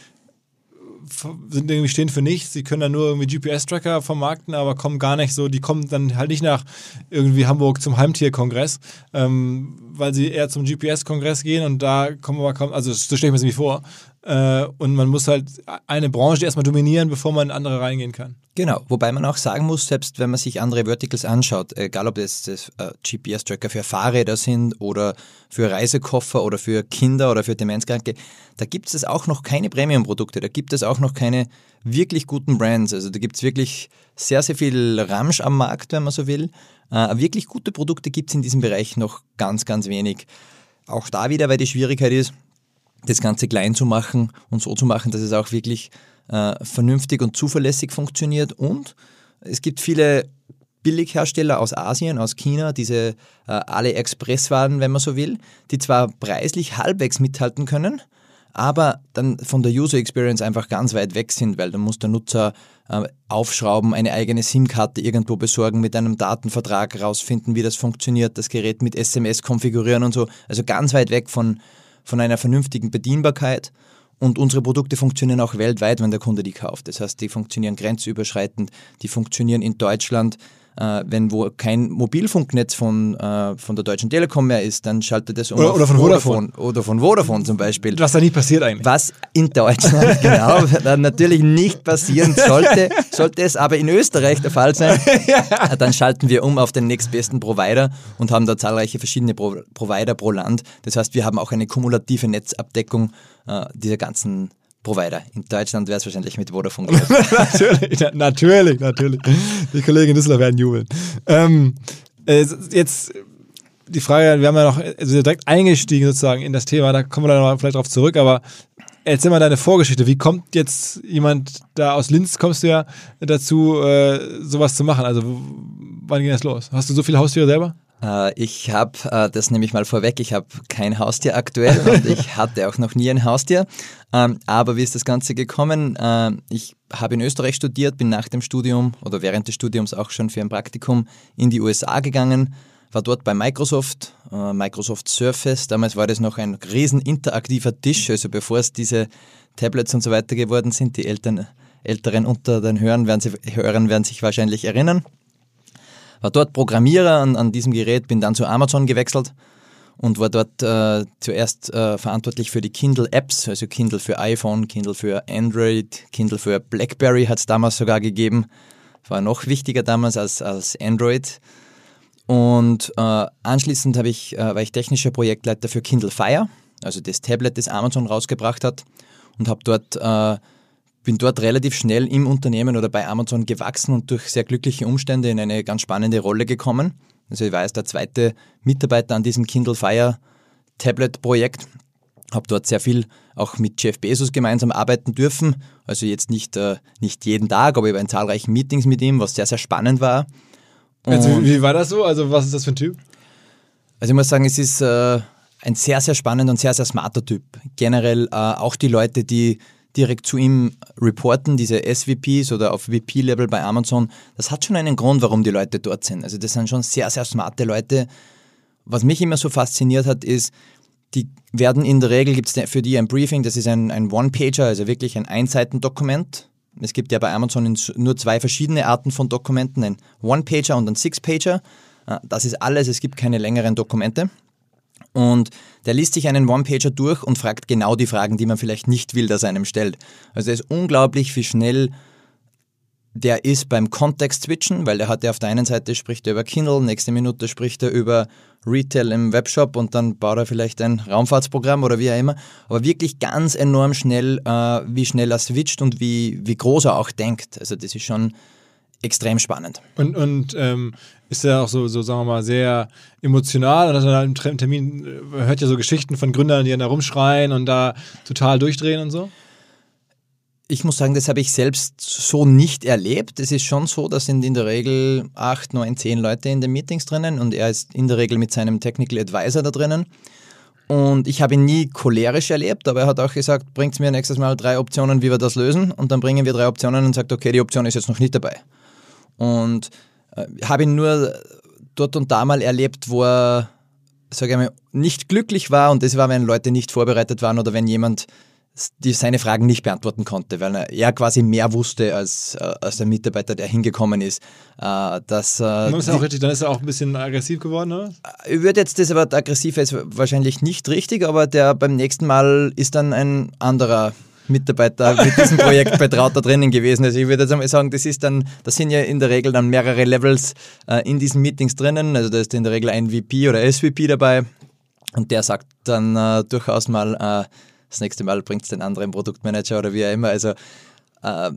sind irgendwie stehen für nichts, sie können dann nur irgendwie G P S-Tracker vermarkten, aber kommen gar nicht so, die kommen dann halt nicht nach irgendwie Hamburg zum Heimtierkongress, ähm, weil sie eher zum G P S-Kongress gehen und da kommen wir kaum, also so stelle ich mir das irgendwie vor, äh, und man muss halt eine Branche erstmal dominieren, bevor man in andere reingehen kann. Genau, wobei man auch sagen muss, selbst wenn man sich andere Verticals anschaut, egal ob das, das äh, G P S-Tracker für Fahrräder sind oder für Reisekoffer oder für Kinder oder für Demenzkranke, da gibt es auch noch keine Premium-Produkte, da gibt es auch noch keine wirklich guten Brands. Also da gibt es wirklich sehr, sehr viel Ramsch am Markt, wenn man so will. Äh, wirklich gute Produkte gibt es in diesem Bereich noch ganz, ganz wenig. Auch da wieder, weil die Schwierigkeit ist, das Ganze klein zu machen und so zu machen, dass es auch wirklich äh, vernünftig und zuverlässig funktioniert. Und es gibt viele Billighersteller aus Asien, aus China, diese äh, AliExpress-Waren, wenn man so will, die zwar preislich halbwegs mithalten können, aber dann von der User Experience einfach ganz weit weg sind, weil dann muss der Nutzer äh, aufschrauben, eine eigene SIM-Karte irgendwo besorgen, mit einem Datenvertrag rausfinden, wie das funktioniert, das Gerät mit S M S konfigurieren und so. Also ganz weit weg von, von einer vernünftigen Bedienbarkeit. Und unsere Produkte funktionieren auch weltweit, wenn der Kunde die kauft. Das heißt, die funktionieren grenzüberschreitend, die funktionieren in Deutschland. Äh, wenn wo kein Mobilfunknetz von, äh, von der Deutschen Telekom mehr ist, dann schaltet es um oder, oder von Vodafone. Vodafone. Oder von Vodafone zum Beispiel. Was da nie passiert eigentlich. Was in Deutschland genau dann natürlich nicht passieren sollte, sollte es aber in Österreich der Fall sein, ja. Dann schalten wir um auf den nächstbesten Provider und haben da zahlreiche verschiedene Pro- Provider pro Land. Das heißt, wir haben auch eine kumulative Netzabdeckung äh, dieser ganzen Provider. In Deutschland wäre es wahrscheinlich mit Vodafone gelaufen. natürlich, na, natürlich, natürlich. Die Kollegen in Düsseldorf werden jubeln. Ähm, äh, jetzt die Frage, wir haben ja noch also direkt eingestiegen sozusagen in das Thema, da kommen wir dann noch vielleicht drauf zurück, aber erzähl mal deine Vorgeschichte. Wie kommt jetzt jemand da aus Linz, kommst du ja dazu, äh, sowas zu machen? Also wann ging das los? Hast du so viele Haustiere selber? Ich habe, das nehme ich mal vorweg, ich habe kein Haustier aktuell und ich hatte auch noch nie ein Haustier. Aber wie ist das Ganze gekommen? Ich habe in Österreich studiert, bin nach dem Studium oder während des Studiums auch schon für ein Praktikum in die U S A gegangen, war dort bei Microsoft, Microsoft Surface. Damals war das noch ein riesen interaktiver Tisch, also bevor es diese Tablets und so weiter geworden sind. Die Eltern, Älteren unter den Hörern werden, sie, Hörern werden sich wahrscheinlich erinnern. War dort Programmierer an, an diesem Gerät, bin dann zu Amazon gewechselt und war dort äh, zuerst äh, verantwortlich für die Kindle-Apps, also Kindle für iPhone, Kindle für Android, Kindle für BlackBerry hat es damals sogar gegeben. War noch wichtiger damals als, als Android. Und äh, anschließend habe ich, äh, war ich technischer Projektleiter für Kindle Fire, also das Tablet, das Amazon rausgebracht hat, und habe dort... Äh, bin dort relativ schnell im Unternehmen oder bei Amazon gewachsen und durch sehr glückliche Umstände in eine ganz spannende Rolle gekommen. Also ich war jetzt der zweite Mitarbeiter an diesem Kindle Fire Tablet-Projekt, habe dort sehr viel auch mit Jeff Bezos gemeinsam arbeiten dürfen. Also jetzt nicht, äh, nicht jeden Tag, aber ich war in zahlreichen Meetings mit ihm, was sehr, sehr spannend war. Also, wie war das so? Also was ist das für ein Typ? Also ich muss sagen, es ist äh, ein sehr, sehr spannender und sehr, sehr smarter Typ. Generell äh, auch die Leute, die direkt zu ihm reporten, diese S V Ps oder auf V P-Level bei Amazon, das hat schon einen Grund, warum die Leute dort sind. Also das sind schon sehr, sehr smarte Leute. Was mich immer so fasziniert hat, ist, die werden in der Regel, gibt es für die ein Briefing, das ist ein, ein One-Pager, also wirklich ein Einseitendokument. Es gibt ja bei Amazon nur zwei verschiedene Arten von Dokumenten, ein One-Pager und ein Six-Pager. Das ist alles, es gibt keine längeren Dokumente. Und der liest sich einen One-Pager durch und fragt genau die Fragen, die man vielleicht nicht will, dass er einem stellt. Also es ist unglaublich, wie schnell der ist beim Kontext-Switchen, weil der hat ja auf der einen Seite spricht er über Kindle, nächste Minute spricht er über Retail im Webshop und dann baut er vielleicht ein Raumfahrtsprogramm oder wie auch immer. Aber wirklich ganz enorm schnell, äh, wie schnell er switcht und wie, wie groß er auch denkt. Also das ist schon extrem spannend. Und, und ähm, ist er auch so, so, sagen wir mal, sehr emotional und hat dann halt im Termin, man hört ja so Geschichten von Gründern, die dann da rumschreien und da total durchdrehen und so? Ich muss sagen, das habe ich selbst so nicht erlebt. Es ist schon so, da sind in der Regel acht, neun, zehn Leute in den Meetings drinnen und er ist in der Regel mit seinem Technical Advisor da drinnen. Und ich habe ihn nie cholerisch erlebt, aber er hat auch gesagt, bringt mir nächstes Mal drei Optionen, wie wir das lösen. Und dann bringen wir drei Optionen und sagt, okay, die Option ist jetzt noch nicht dabei. Und äh, habe ihn nur dort und da mal erlebt, wo er, sage ich mal, nicht glücklich war. Und das war, wenn Leute nicht vorbereitet waren oder wenn jemand die seine Fragen nicht beantworten konnte, weil er quasi mehr wusste als, als der Mitarbeiter, der hingekommen ist. Äh, dass, äh, ist auch richtig, dann ist er auch ein bisschen aggressiv geworden, oder? Ich würde jetzt das aber, aggressiv ist wahrscheinlich nicht richtig, aber der beim nächsten Mal ist dann ein anderer Mitarbeiter mit diesem Projekt betrauter drinnen gewesen. Also ich würde jetzt einmal sagen, das ist dann, das sind ja in der Regel dann mehrere Levels äh, in diesen Meetings drinnen. Also da ist in der Regel ein V P oder S V P dabei und der sagt dann äh, durchaus mal, äh, das nächste Mal bringt es den anderen Produktmanager oder wie auch immer. Also äh,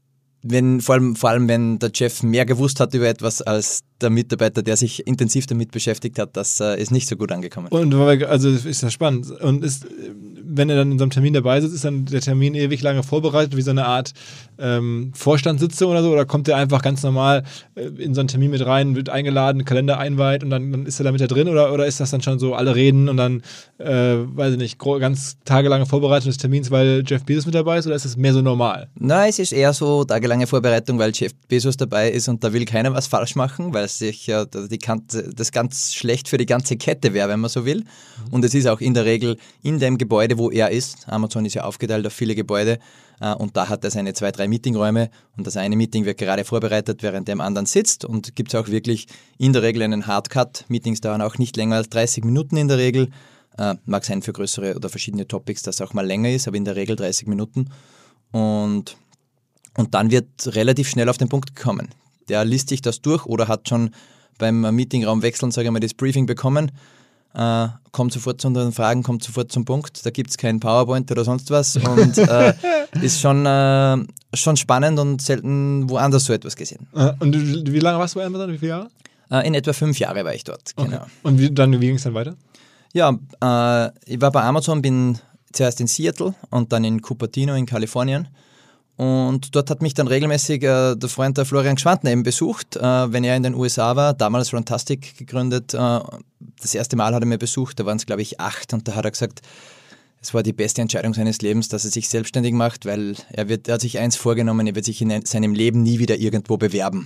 wenn, vor allem, vor allem, wenn der Chef mehr gewusst hat über etwas als der Mitarbeiter, der sich intensiv damit beschäftigt hat, das äh, ist nicht so gut angekommen. Und also ist das spannend. Und ist, wenn er dann in so einem Termin dabei sitzt, ist dann der Termin ewig lange vorbereitet, wie so eine Art ähm, Vorstandssitzung oder so? Oder kommt er einfach ganz normal äh, in so einen Termin mit rein, wird eingeladen, Kalender einweiht und dann, dann ist er da mit da drin? Oder, oder ist das dann schon so, alle reden und dann, äh, weiß ich nicht, ganz tagelange Vorbereitung des Termins, weil Jeff Bezos mit dabei ist? Oder ist das mehr so normal? Nein, es ist eher so tagelange Vorbereitung, weil Jeff Bezos dabei ist und da will keiner was falsch machen, weil sich ja die Kante, das ganz schlecht für die ganze Kette wäre, wenn man so will. Und es ist auch in der Regel in dem Gebäude, wo er ist. Amazon ist ja aufgeteilt auf viele Gebäude äh, und da hat er seine zwei, drei Meetingräume und das eine Meeting wird gerade vorbereitet, während dem anderen sitzt und gibt es auch wirklich in der Regel einen Hardcut. Meetings dauern auch nicht länger als dreißig Minuten in der Regel. Äh, mag sein für größere oder verschiedene Topics, dass es auch mal länger ist, aber in der Regel dreißig Minuten. Und, und dann wird relativ schnell auf den Punkt gekommen. Der liest sich das durch oder hat schon beim Meetingraum wechseln, sage ich mal, das Briefing bekommen, äh, kommt sofort zu unseren Fragen, kommt sofort zum Punkt, da gibt es kein PowerPoint oder sonst was und äh, ist schon, äh, schon spannend und selten woanders so etwas gesehen. Und wie lange warst du bei Amazon, wie viele Jahre? Äh, in etwa fünf Jahre war ich dort, okay. Genau. Und wie, dann, wie ging es dann weiter? Ja, äh, ich war bei Amazon, bin zuerst in Seattle und dann in Cupertino in Kalifornien. Und dort hat mich dann regelmäßig äh, der Freund der Florian Gschwandner eben besucht, äh, wenn er in den U S A war, damals Runtastic gegründet. Äh, das erste Mal hat er mir besucht, da waren es glaube ich acht und da hat er gesagt, es war die beste Entscheidung seines Lebens, dass er sich selbstständig macht, weil er, wird, er hat sich eins vorgenommen, er wird sich in seinem Leben nie wieder irgendwo bewerben.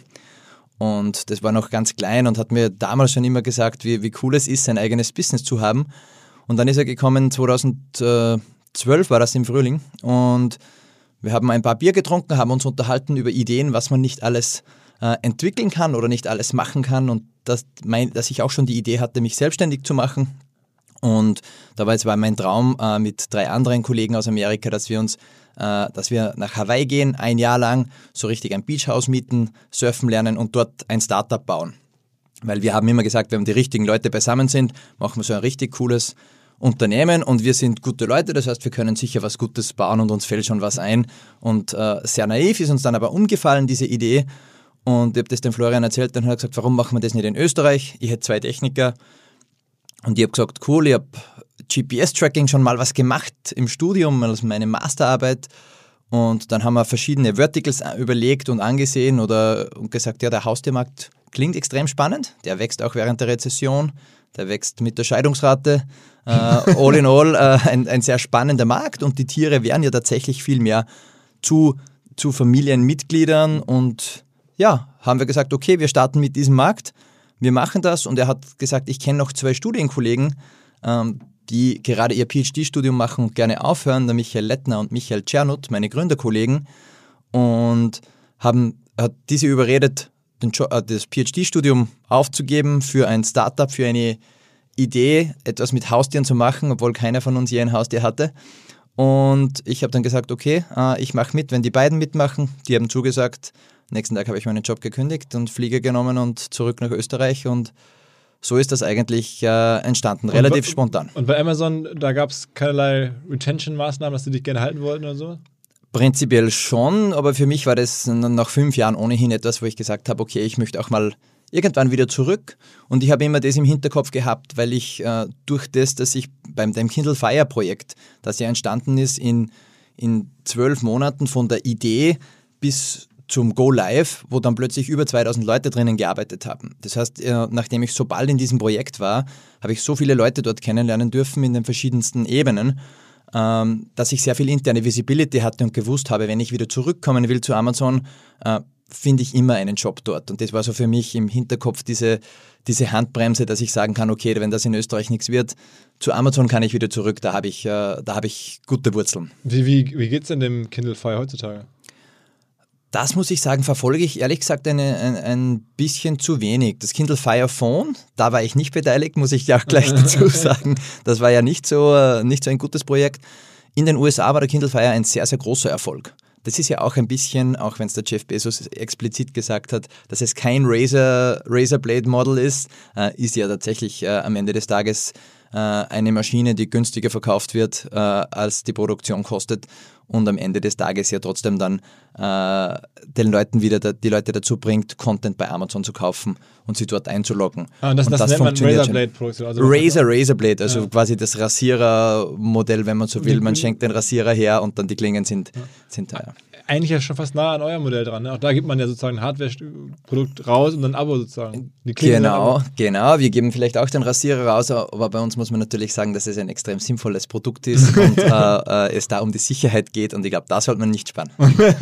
Und das war noch ganz klein und hat mir damals schon immer gesagt, wie, wie cool es ist, sein eigenes Business zu haben. Und dann ist er gekommen, zweitausendzwölf war das im Frühling und wir haben ein paar Bier getrunken, haben uns unterhalten über Ideen, was man nicht alles äh, entwickeln kann oder nicht alles machen kann und dass, mein, dass ich auch schon die Idee hatte, mich selbstständig zu machen. Und dabei war mein Traum äh, mit drei anderen Kollegen aus Amerika, dass wir uns, äh, dass wir nach Hawaii gehen, ein Jahr lang, so richtig ein Beachhaus mieten, surfen lernen und dort ein Startup bauen. Weil wir haben immer gesagt, wenn die richtigen Leute beisammen sind, machen wir so ein richtig cooles Unternehmen und wir sind gute Leute, das heißt, wir können sicher was Gutes bauen und uns fällt schon was ein. Und äh, sehr naiv ist uns dann aber umgefallen, diese Idee. Und ich habe das dem Florian erzählt, dann hat er gesagt, warum machen wir das nicht in Österreich? Ich hätte zwei Techniker. Und ich habe gesagt, cool, ich habe G P S-Tracking schon mal was gemacht im Studium, also meine Masterarbeit. Und dann haben wir verschiedene Verticals überlegt und angesehen oder und gesagt, ja, der Haustiermarkt klingt extrem spannend, der wächst auch während der Rezession. der wächst mit der Scheidungsrate. Äh, all in all äh, ein, ein sehr spannender Markt und die Tiere werden ja tatsächlich viel mehr zu, zu Familienmitgliedern und ja, haben wir gesagt, okay, wir starten mit diesem Markt, wir machen das und er hat gesagt, ich kenne noch zwei Studienkollegen, ähm, die gerade ihr P H D-Studium machen und gerne aufhören, der Michael Lettner und Michael Czernut, meine Gründerkollegen, und haben, hat diese überredet, den jo- äh, das P H D-Studium aufzugeben für ein Startup, für eine Idee, etwas mit Haustieren zu machen, obwohl keiner von uns je ein Haustier hatte. Und ich habe dann gesagt, okay, äh, ich mache mit, wenn die beiden mitmachen. Die haben zugesagt. Nächsten Tag habe ich meinen Job gekündigt und Flieger genommen und zurück nach Österreich. Und so ist das eigentlich äh, entstanden, relativ und, spontan. Und bei Amazon, da gab es keinerlei Retention-Maßnahmen, dass sie dich gerne halten wollten oder so? Prinzipiell schon, aber für mich war das nach fünf Jahren ohnehin etwas, wo ich gesagt habe, okay, ich möchte auch mal irgendwann wieder zurück und ich habe immer das im Hinterkopf gehabt, weil ich äh, durch das, dass ich beim dem Kindle Fire Projekt, das ja entstanden ist in, in zwölf Monaten von der Idee bis zum Go Live, wo dann plötzlich über zweitausend Leute drinnen gearbeitet haben. Das heißt, äh, nachdem ich so bald in diesem Projekt war, habe ich so viele Leute dort kennenlernen dürfen in den verschiedensten Ebenen, ähm, dass ich sehr viel interne Visibility hatte und gewusst habe, wenn ich wieder zurückkommen will zu Amazon, äh, finde ich immer einen Job dort. Und das war so für mich im Hinterkopf diese, diese Handbremse, dass ich sagen kann, okay, wenn das in Österreich nichts wird, zu Amazon kann ich wieder zurück, da habe ich, äh, da habe ich gute Wurzeln. Wie, wie, wie geht es denn dem Kindle Fire heutzutage? Das muss ich sagen, verfolge ich ehrlich gesagt eine, ein, ein bisschen zu wenig. Das Kindle Fire Phone, da war ich nicht beteiligt, muss ich ja auch gleich dazu sagen. Das war ja nicht so, nicht so ein gutes Projekt. In den U S A war der Kindle Fire ein sehr, sehr großer Erfolg. Das ist ja auch ein bisschen, auch wenn es der Jeff Bezos explizit gesagt hat, dass es kein Razer, Razer Blade Model ist, äh, ist ja tatsächlich äh, am Ende des Tages äh, eine Maschine, die günstiger verkauft wird, äh, als die Produktion kostet und am Ende des Tages ja trotzdem dann äh, den Leuten wieder da, die Leute dazu bringt, Content bei Amazon zu kaufen und sie dort einzuloggen. Ah, und das, und das, das nennt man funktioniert Razer schon. Blade Produktion. Also Razer, Razer Blade, also ja. quasi das Rasierermodell, wenn man so will. Man Die- schenkt den Rasierer her und dann die Klingen sind, Ja. sind teuer. Eigentlich ja schon fast nah an eurem Modell dran. Ne? Auch da gibt man ja sozusagen ein Hardware-Produkt raus und dann ein Abo sozusagen. Die Klinge sind Genau, Abo. genau. Wir geben vielleicht auch den Rasierer raus, aber bei uns muss man natürlich sagen, dass es ein extrem sinnvolles Produkt ist und äh, äh, es da um die Sicherheit geht und ich glaube, da sollte man nicht sparen.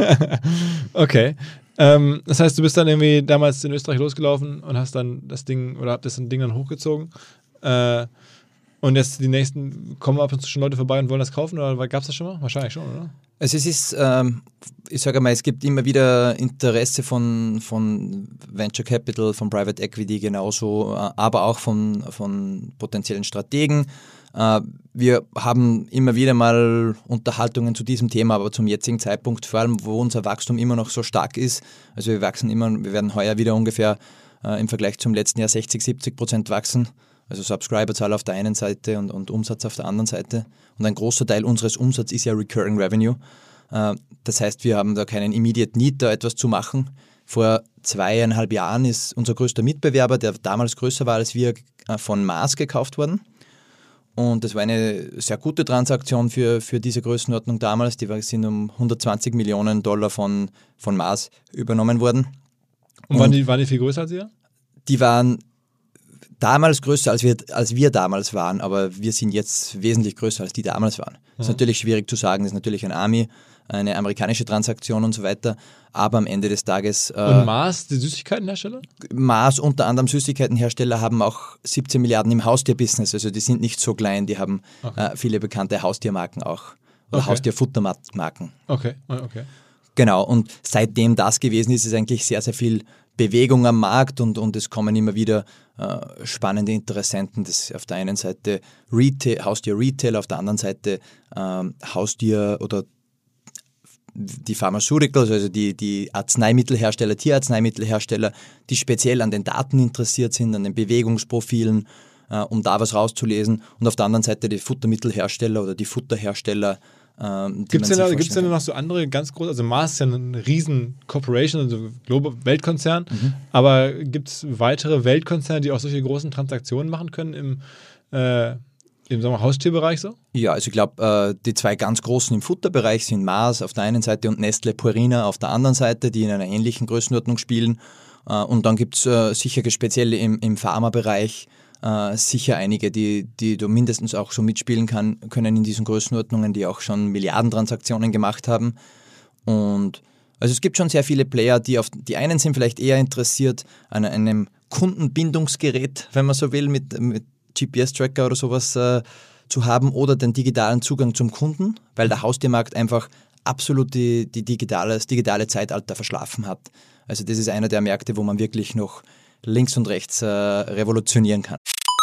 Okay. Ähm, das heißt, du bist dann irgendwie damals in Österreich losgelaufen und hast dann das Ding oder habt das Ding dann hochgezogen. Äh, und jetzt die nächsten kommen ab und zu schon Leute vorbei und wollen das kaufen oder gab es das schon mal? Wahrscheinlich schon, oder? Also es ist, ähm, ich sage mal, es gibt immer wieder Interesse von, von Venture Capital, von Private Equity genauso, äh, aber auch von, von potenziellen Strategen. Äh, wir haben immer wieder mal Unterhaltungen zu diesem Thema, aber zum jetzigen Zeitpunkt, vor allem wo unser Wachstum immer noch so stark ist, also wir wachsen immer, wir werden heuer wieder ungefähr äh, im Vergleich zum letzten Jahr sechzig, siebzig Prozent wachsen. Also Subscriberzahl auf der einen Seite und, und Umsatz auf der anderen Seite. Und ein großer Teil unseres Umsatzes ist ja Recurring Revenue. Äh, das heißt, wir haben da keinen Immediate Need, da etwas zu machen. Vor zweieinhalb Jahren ist unser größter Mitbewerber, der damals größer war als wir, äh, von Mars gekauft worden. Und das war eine sehr gute Transaktion für, für diese Größenordnung damals. Die sind um hundertzwanzig Millionen Dollar von, von Mars übernommen worden. Und, und waren, die, waren die viel größer als ihr? Die waren damals größer, als wir, als wir damals waren, aber wir sind jetzt wesentlich größer, als die damals waren. Das ist Mhm. natürlich schwierig zu sagen, das ist natürlich ein Army, eine amerikanische Transaktion und so weiter, aber am Ende des Tages... Äh, Und Mars, die Süßigkeitenhersteller? Mars, unter anderem Süßigkeitenhersteller, haben auch siebzehn Milliarden im Haustierbusiness, also die sind nicht so klein, die haben Okay. äh, viele bekannte Haustiermarken auch, oder Okay. Haustierfuttermarken. Okay, okay. Genau, und seitdem das gewesen ist, ist eigentlich sehr, sehr viel Bewegung am Markt und, und es kommen immer wieder äh, spannende Interessenten. Das ist auf der einen Seite Retail, Haustier-Retail, auf der anderen Seite ähm, Haustier- oder die Pharmaceuticals, also die, die Arzneimittelhersteller, Tierarzneimittelhersteller, die speziell an den Daten interessiert sind, an den Bewegungsprofilen, äh, um da was rauszulesen. Und auf der anderen Seite die Futtermittelhersteller oder die Futterhersteller. Ähm, Gibt es man denn, sich da- gibt's denn vorstellen noch so andere ganz große, also Mars ist ja ein riesen Corporation, also Global Weltkonzern, Mhm. aber gibt es weitere Weltkonzerne, die auch solche großen Transaktionen machen können im, äh, im sagen wir, Haustierbereich so? kann. Ja, also ich glaube, äh, die zwei ganz großen im Futterbereich sind Mars auf der einen Seite und Nestle Purina auf der anderen Seite, die in einer ähnlichen Größenordnung spielen. Äh, und dann gibt es äh, sicher speziell im, im Pharmabereich äh, sicher einige, die, die du mindestens auch so mitspielen kann, können in diesen Größenordnungen, die auch schon Milliardentransaktionen gemacht haben. Und also es gibt schon sehr viele Player, die auf die einen sind vielleicht eher interessiert an einem Kundenbindungsgerät, wenn man so will, mit, mit G P S-Tracker oder sowas äh, zu haben oder den digitalen Zugang zum Kunden, weil der Haustiermarkt einfach absolut die, die digitale, das digitale Zeitalter verschlafen hat. Also das ist einer der Märkte, wo man wirklich noch links und rechts äh, revolutionieren kann.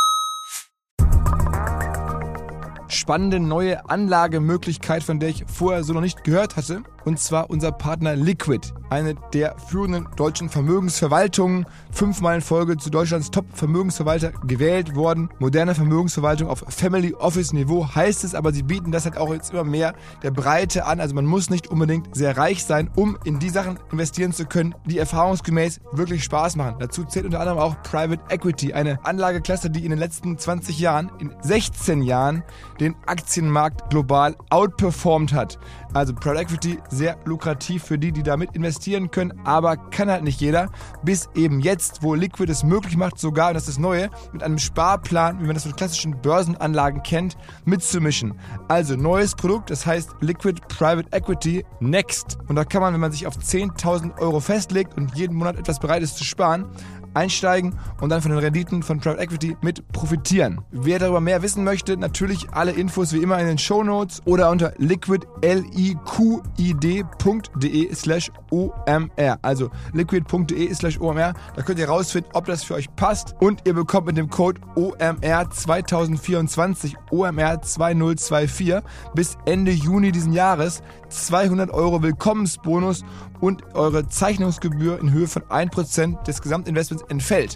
Spannende neue Anlagemöglichkeit, von der ich vorher so noch nicht gehört hatte. Und zwar unser Partner Liquid, eine der führenden deutschen Vermögensverwaltungen. Fünfmal in Folge zu Deutschlands Top-Vermögensverwalter gewählt worden. Moderne Vermögensverwaltung auf Family-Office-Niveau heißt es, aber sie bieten das halt auch jetzt immer mehr der Breite an. Also man muss nicht unbedingt sehr reich sein, um in die Sachen investieren zu können, die erfahrungsgemäß wirklich Spaß machen. Dazu zählt unter anderem auch Private Equity, eine Anlageklasse, die in den letzten zwanzig Jahren, in sechzehn Jahren, den Aktienmarkt global outperformt hat. Also Private Equity sehr lukrativ für die, die damit investieren können, aber kann halt nicht jeder. Bis eben jetzt, wo Liquid es möglich macht, sogar, und das ist das Neue, mit einem Sparplan, wie man das von klassischen Börsenanlagen kennt, mitzumischen. Also neues Produkt, das heißt Liquid Private Equity Next. Und da kann man, wenn man sich auf zehntausend Euro festlegt und jeden Monat etwas bereit ist zu sparen, einsteigen und dann von den Renditen von Private Equity mit profitieren. Wer darüber mehr wissen möchte, natürlich alle Infos wie immer in den Shownotes oder unter liquid, L I Q I D punkt D E slash O M R. Also liquid punkt D E slash O M R. Da könnt ihr rausfinden, ob das für euch passt und ihr bekommt mit dem Code O M R zwanzig vierundzwanzig, O M R zwanzig vierundzwanzig bis Ende Juni diesen Jahres zweihundert Euro Willkommensbonus und eure Zeichnungsgebühr in Höhe von ein Prozent des Gesamtinvestments entfällt.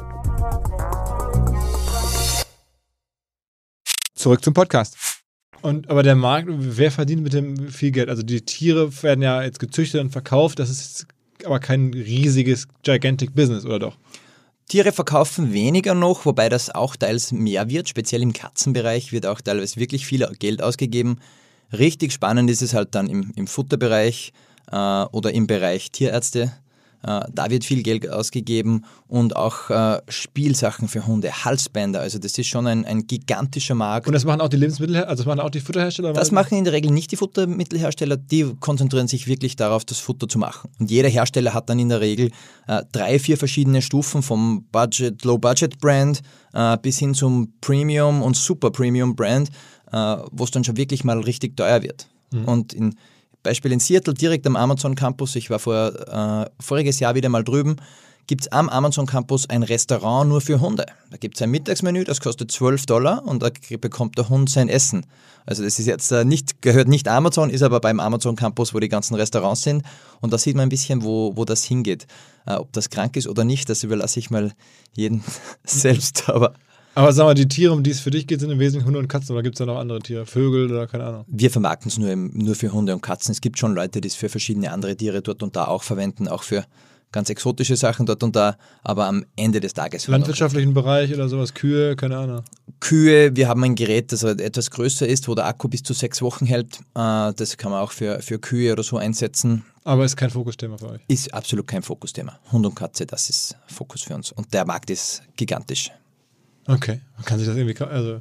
Zurück zum Podcast. Und, aber der Markt, wer verdient mit dem viel Geld? Also die Tiere werden ja jetzt gezüchtet und verkauft, das ist aber kein riesiges, gigantic Business, oder doch? Tiere verkaufen weniger noch, wobei das auch teils mehr wird. Speziell im Katzenbereich wird auch teilweise wirklich viel Geld ausgegeben. Richtig spannend ist es halt dann im, im Futterbereich äh, oder im Bereich Tierärzte. Äh, da wird viel Geld ausgegeben und auch äh, Spielsachen für Hunde, Halsbänder. Also das ist schon ein, ein gigantischer Markt. Und das machen auch die Lebensmittel, also das machen auch die Futterhersteller? Das machen in der Regel nicht die Futtermittelhersteller. Die konzentrieren sich wirklich darauf, das Futter zu machen. Und jeder Hersteller hat dann in der Regel äh, drei, vier verschiedene Stufen vom Budget, Low-Budget-Brand äh, bis hin zum Premium- und Super-Premium-Brand, äh, wo es dann schon wirklich mal richtig teuer wird. Mhm. Und in Beispiel in Seattle, direkt am Amazon Campus, ich war vor, äh, voriges Jahr wieder mal drüben, gibt es am Amazon Campus ein Restaurant nur für Hunde. Da gibt es ein Mittagsmenü, das kostet zwölf Dollar und da bekommt der Hund sein Essen. Also das ist jetzt äh, nicht, gehört nicht Amazon, ist aber beim Amazon Campus, wo die ganzen Restaurants sind. Und da sieht man ein bisschen, wo, wo das hingeht. Äh, ob das krank ist oder nicht, das überlasse ich mal jeden selbst. Aber Aber sag mal, die Tiere, um die es für dich geht, sind im Wesentlichen Hunde und Katzen, oder gibt es da noch andere Tiere? Vögel oder keine Ahnung? Wir vermarkten es nur, nur für Hunde und Katzen. Es gibt schon Leute, die es für verschiedene andere Tiere dort und da auch verwenden, auch für ganz exotische Sachen dort und da, aber am Ende des Tages. Landwirtschaftlichen Bereich oder sowas, Kühe, keine Ahnung. Kühe, wir haben ein Gerät, das etwas größer ist, wo der Akku bis zu sechs Wochen hält. Das kann man auch für, für Kühe oder so einsetzen. Aber ist kein Fokusthema für euch? Ist absolut kein Fokusthema. Hund und Katze, das ist Fokus für uns. Und der Markt ist gigantisch. Okay, man kann sich das irgendwie, also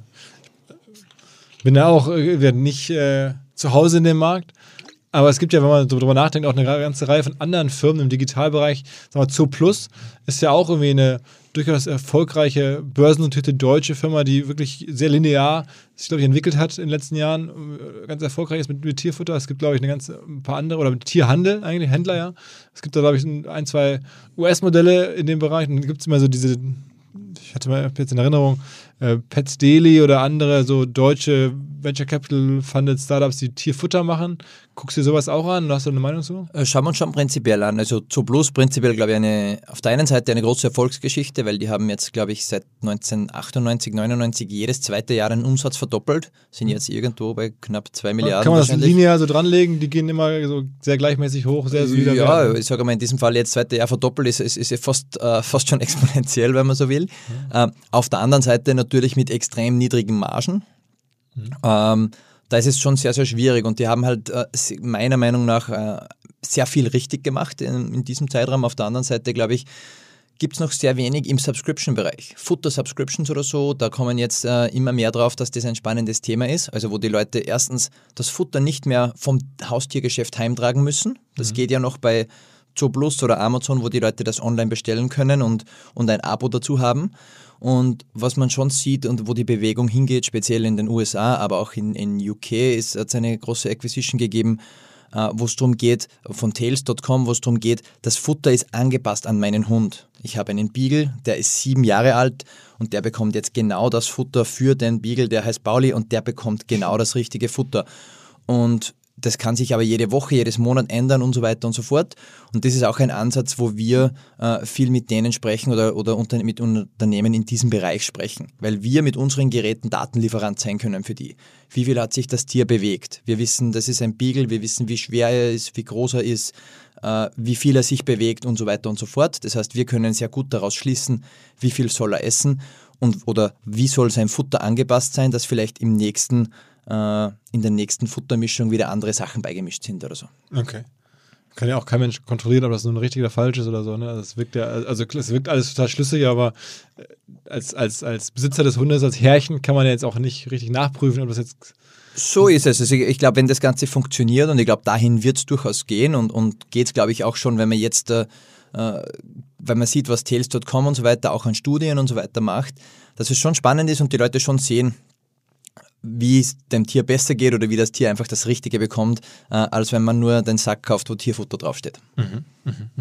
ich bin ja auch äh, nicht äh, zu Hause in dem Markt, aber es gibt ja, wenn man darüber nachdenkt, auch eine ganze Reihe von anderen Firmen im Digitalbereich. Sagen wir, Zooplus ist ja auch irgendwie eine durchaus erfolgreiche, börsennotierte deutsche Firma, die wirklich sehr linear sich, glaube ich, entwickelt hat in den letzten Jahren, ganz erfolgreich ist mit, mit Tierfutter. Es gibt, glaube ich, eine ganze, ein paar andere, oder mit Tierhandel eigentlich, Händler, ja. Es gibt da, glaube ich, ein, zwei U S-Modelle in dem Bereich. Und dann gibt es immer so diese, ich hatte mal jetzt in Erinnerung, äh, Pets Daily oder andere so deutsche Venture Capital Funded Startups, die Tierfutter machen. Guckst du dir sowas auch an? Hast du eine Meinung zu? Äh, schauen wir uns schon prinzipiell an. Also Zooplus prinzipiell, glaube ich, eine, auf der einen Seite eine große Erfolgsgeschichte, weil die haben jetzt, glaube ich, seit neunzehnhundertachtundneunzig, neunundneunzig jedes zweite Jahr den Umsatz verdoppelt. Sind jetzt irgendwo bei knapp zwei Milliarden. Kann man das linear so dranlegen? Die gehen immer so sehr gleichmäßig hoch, sehr solider. Ja, werden. Ich sage mal, in diesem Fall jetzt zweite Jahr verdoppelt ist, ist, ist fast, äh, fast schon exponentiell, wenn man so will. Mhm. Äh, auf der anderen Seite natürlich mit extrem niedrigen Margen. Mhm. Ähm, da ist es schon sehr, sehr schwierig und die haben halt äh, meiner Meinung nach äh, sehr viel richtig gemacht in, in diesem Zeitraum. Auf der anderen Seite, glaube ich, gibt es noch sehr wenig im Subscription-Bereich. Futter-Subscriptions oder so, da kommen jetzt äh, immer mehr drauf, dass das ein spannendes Thema ist. Also wo die Leute erstens das Futter nicht mehr vom Haustiergeschäft heimtragen müssen. Das mhm. geht ja noch bei Zooplus oder Amazon, wo die Leute das online bestellen können und, und ein Abo dazu haben. Und was man schon sieht und wo die Bewegung hingeht, speziell in den U S A, aber auch in, in U K, ist, hat es eine große Acquisition gegeben, Uh, wo es darum geht, von Tails Punkt com, wo es darum geht, das Futter ist angepasst an meinen Hund. Ich habe einen Beagle, der ist sieben Jahre alt und der bekommt jetzt genau das Futter für den Beagle, der heißt Pauli und der bekommt genau das richtige Futter. Und das kann sich aber jede Woche, jedes Monat ändern und so weiter und so fort. Und das ist auch ein Ansatz, wo wir äh, viel mit denen sprechen oder, oder unter, mit Unternehmen in diesem Bereich sprechen, weil wir mit unseren Geräten Datenlieferant sein können für die. Wie viel hat sich das Tier bewegt? Wir wissen, das ist ein Beagle, wir wissen, wie schwer er ist, wie groß er ist, äh, wie viel er sich bewegt und so weiter und so fort. Das heißt, wir können sehr gut daraus schließen, wie viel soll er essen und oder wie soll sein Futter angepasst sein, dass vielleicht im nächsten in der nächsten Futtermischung wieder andere Sachen beigemischt sind oder so. Okay. Kann ja auch kein Mensch kontrollieren, ob das nun richtig oder falsch ist oder so. Ne? Also es wirkt ja, also es wirkt alles total schlüssig, aber als, als, als Besitzer des Hundes, als Herrchen, kann man ja jetzt auch nicht richtig nachprüfen, ob das jetzt. So ist es. Also ich glaube, wenn das Ganze funktioniert und ich glaube, dahin wird es durchaus gehen und, und geht es, glaube ich, auch schon, wenn man jetzt, äh, wenn man sieht, was Tails Punkt com und so weiter auch an Studien und so weiter macht, dass es schon spannend ist und die Leute schon sehen, wie es dem Tier besser geht oder wie das Tier einfach das Richtige bekommt, äh, als wenn man nur den Sack kauft, wo Tierfutter draufsteht. Mhm, mh,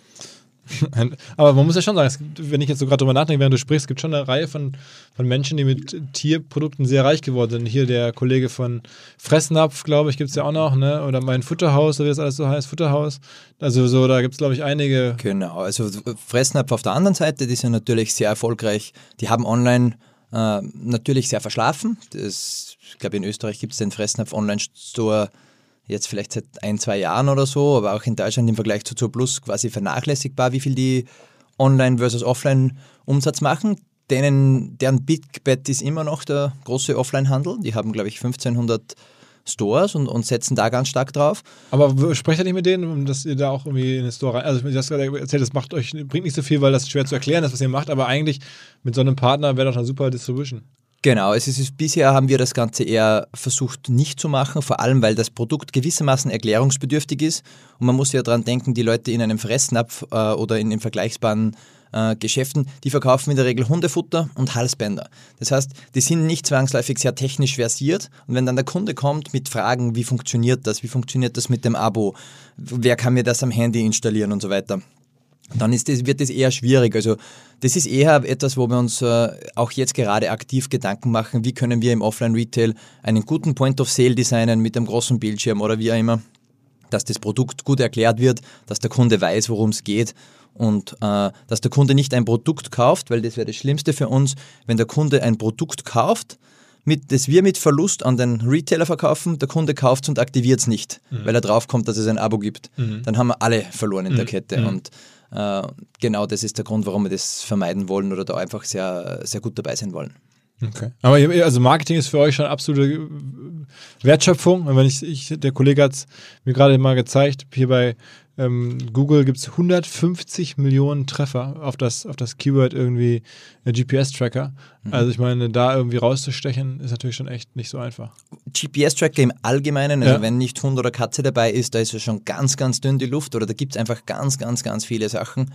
mh. Aber man muss ja schon sagen, es gibt, wenn ich jetzt so gerade drüber nachdenke, während du sprichst, es gibt schon eine Reihe von, von Menschen, die mit Tierprodukten sehr reich geworden sind. Hier der Kollege von Fressnapf, glaube ich, gibt es ja auch noch, ne? Oder mein Futterhaus, oder wie das alles so heißt, Futterhaus. Also so, da gibt es, glaube ich, einige. Genau, also Fressnapf auf der anderen Seite, die sind natürlich sehr erfolgreich. Die haben online Uh, natürlich sehr verschlafen. Das, ich glaube, in Österreich gibt es den Fressnapf Online-Store jetzt vielleicht seit ein, zwei Jahren oder so, aber auch in Deutschland im Vergleich zu Zooplus quasi vernachlässigbar, wie viel die Online versus Offline Umsatz machen. Denen, deren Big Bet ist immer noch der große Offline-Handel. Die haben, glaube ich, fünfzehnhundert Stores und, und setzen da ganz stark drauf. Aber sprecht ihr nicht mit denen, dass ihr da auch irgendwie in den Store rein... Also du hast gerade erzählt, das macht euch, bringt nicht so viel, weil das schwer zu erklären ist, was ihr macht, aber eigentlich mit so einem Partner wäre doch eine super Distribution. Genau, es ist, bisher haben wir das Ganze eher versucht nicht zu machen, vor allem weil das Produkt gewissermaßen erklärungsbedürftig ist und man muss ja daran denken, die Leute in einem Fressnapf äh, oder in den vergleichbaren äh, Geschäften, die verkaufen in der Regel Hundefutter und Halsbänder. Das heißt, die sind nicht zwangsläufig sehr technisch versiert und wenn dann der Kunde kommt mit Fragen, wie funktioniert das, wie funktioniert das mit dem Abo, wer kann mir das am Handy installieren und so weiter, dann ist das, wird das eher schwierig. Also das ist eher etwas, wo wir uns äh, auch jetzt gerade aktiv Gedanken machen, wie können wir im Offline-Retail einen guten Point-of-Sale designen mit einem großen Bildschirm oder wie auch immer, dass das Produkt gut erklärt wird, dass der Kunde weiß, worum es geht und äh, dass der Kunde nicht ein Produkt kauft, weil das wäre das Schlimmste für uns, wenn der Kunde ein Produkt kauft, mit, das wir mit Verlust an den Retailer verkaufen, der Kunde kauft es und aktiviert es nicht, mhm. weil er draufkommt, dass es ein Abo gibt. Mhm. Dann haben wir alle verloren in mhm. der Kette mhm. und äh, genau das ist der Grund, warum wir das vermeiden wollen oder da einfach sehr, sehr gut dabei sein wollen. Okay. Aber also Marketing ist für euch schon absolute Wertschöpfung. Und wenn ich, ich der Kollege hat es mir gerade mal gezeigt, hier bei ähm, Google gibt es hundertfünfzig Millionen Treffer auf das, auf das Keyword irgendwie äh, G P S-Tracker. Mhm. Also ich meine, da irgendwie rauszustechen, ist natürlich schon echt nicht so einfach. G P S-Tracker im Allgemeinen, also ja. wenn nicht Hund oder Katze dabei ist, da ist ja schon ganz, ganz dünn die Luft oder da gibt es einfach ganz, ganz, ganz viele Sachen.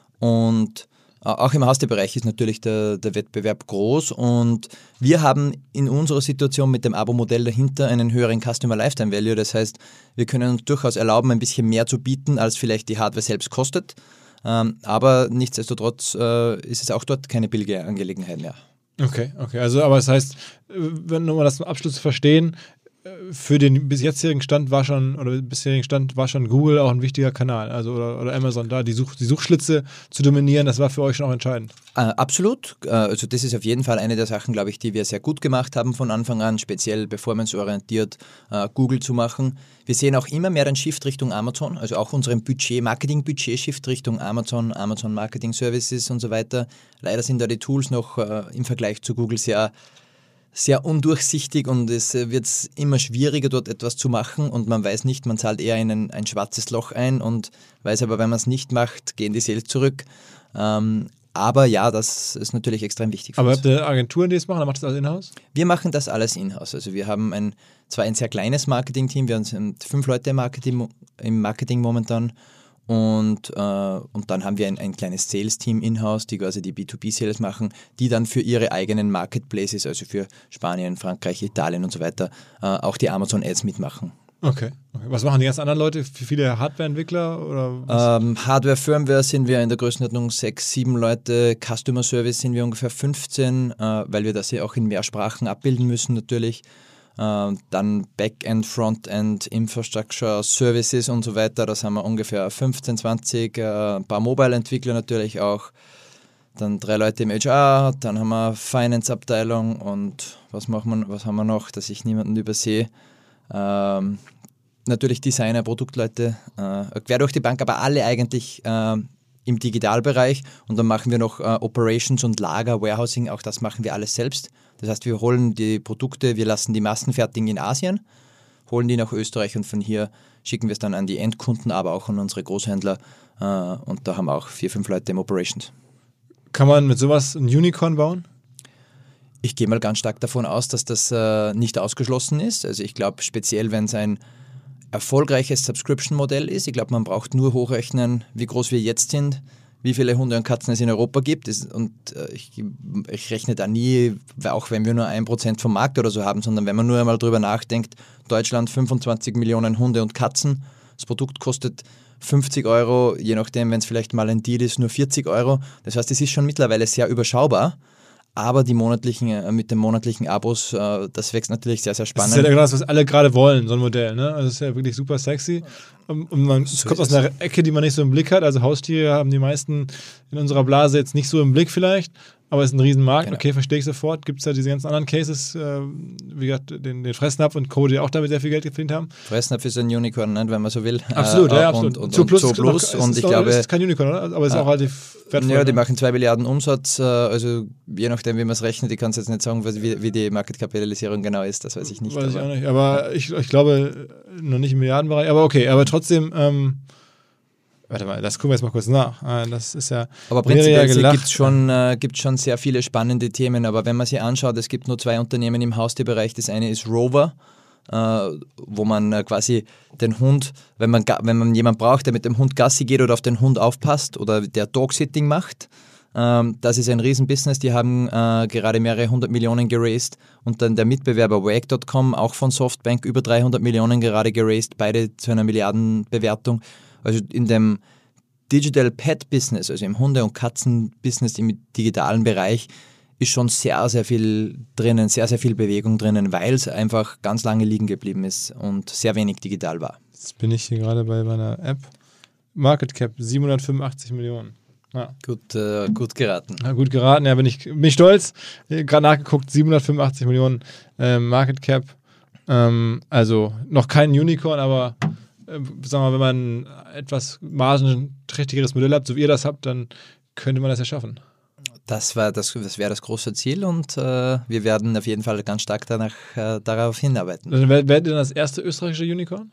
Und auch im Haustierbereich ist natürlich der, der Wettbewerb groß und wir haben in unserer Situation mit dem Abo-Modell dahinter einen höheren Customer Lifetime Value. Das heißt, wir können uns durchaus erlauben, ein bisschen mehr zu bieten, als vielleicht die Hardware selbst kostet. Ähm, aber nichtsdestotrotz äh, ist es auch dort keine billige Angelegenheit mehr. Okay, okay. Also, aber das heißt, wenn um das zum Abschluss zu verstehen, für den bis jetzigen Stand war schon, oder bisherigen Stand war schon Google auch ein wichtiger Kanal, also oder, oder Amazon, da die, Such, die Suchschlitze zu dominieren, das war für euch schon auch entscheidend. Äh, absolut, äh, also das ist auf jeden Fall eine der Sachen, glaube ich, die wir sehr gut gemacht haben von Anfang an, speziell performanceorientiert äh, Google zu machen. Wir sehen auch immer mehr den Shift Richtung Amazon, also auch unseren Budget, Marketing-Budget Shift Richtung Amazon, Amazon Marketing Services und so weiter. Leider sind da die Tools noch äh, im Vergleich zu Google sehr sehr undurchsichtig und es wird immer schwieriger, dort etwas zu machen und man weiß nicht, man zahlt eher in ein, ein schwarzes Loch ein und weiß aber, wenn man es nicht macht, gehen die Sales zurück. Ähm, aber ja, das ist natürlich extrem wichtig für aber uns. habt ihr Agenturen, die es machen, oder macht das alles in-house? Wir machen das alles in-house. Also wir haben ein, zwar ein sehr kleines Marketing-Team, wir sind fünf Leute im Marketing, im Marketing momentan. Und, äh, und dann haben wir ein, ein kleines Sales-Team in-house, die quasi die B zwei B-Sales machen, die dann für ihre eigenen Marketplaces, also für Spanien, Frankreich, Italien und so weiter, äh, auch die Amazon-Ads mitmachen. Okay. okay. Was machen die ganzen anderen Leute? Wie viele Hardware-Entwickler? Oder was? Ähm, Hardware, Firmware sind wir in der Größenordnung sechs, sieben Leute, Customer Service sind wir ungefähr fünfzehn, äh, weil wir das ja auch in mehr Sprachen abbilden müssen natürlich. Uh, dann Backend, Frontend, Infrastructure, Services und so weiter, das haben wir ungefähr fünfzehn, zwanzig, uh, ein paar Mobile-Entwickler natürlich auch, dann drei Leute im H R, dann haben wir Finance-Abteilung und was, machen wir, was haben wir noch, dass ich niemanden übersehe, uh, natürlich Designer, Produktleute, uh, quer durch die Bank, aber alle eigentlich uh, im Digitalbereich und dann machen wir noch uh, Operations und Lager, Warehousing, auch das machen wir alles selbst. Das heißt, wir holen die Produkte, wir lassen die Massen fertigen in Asien, holen die nach Österreich und von hier schicken wir es dann an die Endkunden, aber auch an unsere Großhändler. Und da haben wir auch vier, fünf Leute im Operations. Kann man mit sowas ein Unicorn bauen? Ich gehe mal ganz stark davon aus, dass das nicht ausgeschlossen ist. Also ich glaube, speziell wenn es ein erfolgreiches Subscription-Modell ist, ich glaube, man braucht nur hochrechnen, wie groß wir jetzt sind, wie viele Hunde und Katzen es in Europa gibt. Und ich, ich rechne da nie, auch wenn wir nur ein Prozent vom Markt oder so haben, sondern wenn man nur einmal drüber nachdenkt, Deutschland fünfundzwanzig Millionen Hunde und Katzen, das Produkt kostet fünfzig Euro, je nachdem, wenn es vielleicht mal ein Deal ist, nur vierzig Euro. Das heißt, es ist schon mittlerweile sehr überschaubar. Aber die monatlichen, mit den monatlichen Abos, das wächst natürlich sehr, sehr spannend. Das ist ja genau das, was alle gerade wollen, so ein Modell. Ne? Also das ist ja wirklich super sexy. Und man es kommt aus einer Ecke, die man nicht so im Blick hat. Also Haustiere haben die meisten in unserer Blase jetzt nicht so im Blick vielleicht. Aber es ist ein Riesenmarkt. Genau. Okay, verstehe ich sofort. Gibt es ja diese ganzen anderen Cases, äh, wie gesagt, den, den Fressnapf und Co., die auch damit sehr viel Geld verdient haben. Fressnapf ist ein Unicorn, ne, wenn man so will. Absolut, äh, ja, absolut. Und, und, Zoo und, Plus, Zoo Plus ist, und ist ich auch, glaube... ist kein Unicorn, oder? Aber es ist äh, auch relativ wertvoll. Ja, die ne? machen zwei Milliarden Umsatz. Äh, also je nachdem, wie man es rechnet, ich kann es jetzt nicht sagen, wie, wie die Marketkapitalisierung genau ist, das weiß ich nicht. Weiß aber. ich auch nicht, aber ich, ich glaube, noch nicht im Milliardenbereich. Aber okay, aber trotzdem... Ähm, Warte mal, das gucken wir jetzt mal kurz nach. Das ist ja. Aber prinzipiell ja gibt es schon, äh, gibt's schon sehr viele spannende Themen. Aber wenn man sich anschaut, es gibt nur zwei Unternehmen im Haustierbereich. Das eine ist Rover, äh, wo man äh, quasi den Hund, wenn man, wenn man jemanden braucht, der mit dem Hund Gassi geht oder auf den Hund aufpasst oder der Dog-Sitting macht. Ähm, das ist ein Riesenbusiness. Die haben äh, gerade mehrere hundert Millionen geraced. Und dann der Mitbewerber Wag Punkt com, auch von Softbank, über dreihundert Millionen gerade geraced. Beide zu einer Milliardenbewertung. Also in dem Digital Pet Business, also im Hunde- und Katzen-Business im digitalen Bereich, ist schon sehr, sehr viel drinnen, sehr, sehr viel Bewegung drinnen, weil es einfach ganz lange liegen geblieben ist und sehr wenig digital war. Jetzt bin ich hier gerade bei meiner App. Market Cap siebenhundertfünfundachtzig Millionen. Ja. Gut, äh, gut geraten. Ja, gut geraten, ja, bin ich, bin ich stolz. Gerade nachgeguckt, siebenhundertfünfundachtzig Millionen äh, Market Cap. Ähm, also noch kein Unicorn, aber äh, sagen wir mal, wenn man ein etwas margenträchtigeres Modell hat, so wie ihr das habt, dann könnte man das ja schaffen. Das, war das, das wäre das große Ziel und äh, wir werden auf jeden Fall ganz stark danach, äh, darauf hinarbeiten. Dann werdet ihr dann das erste österreichische Unicorn?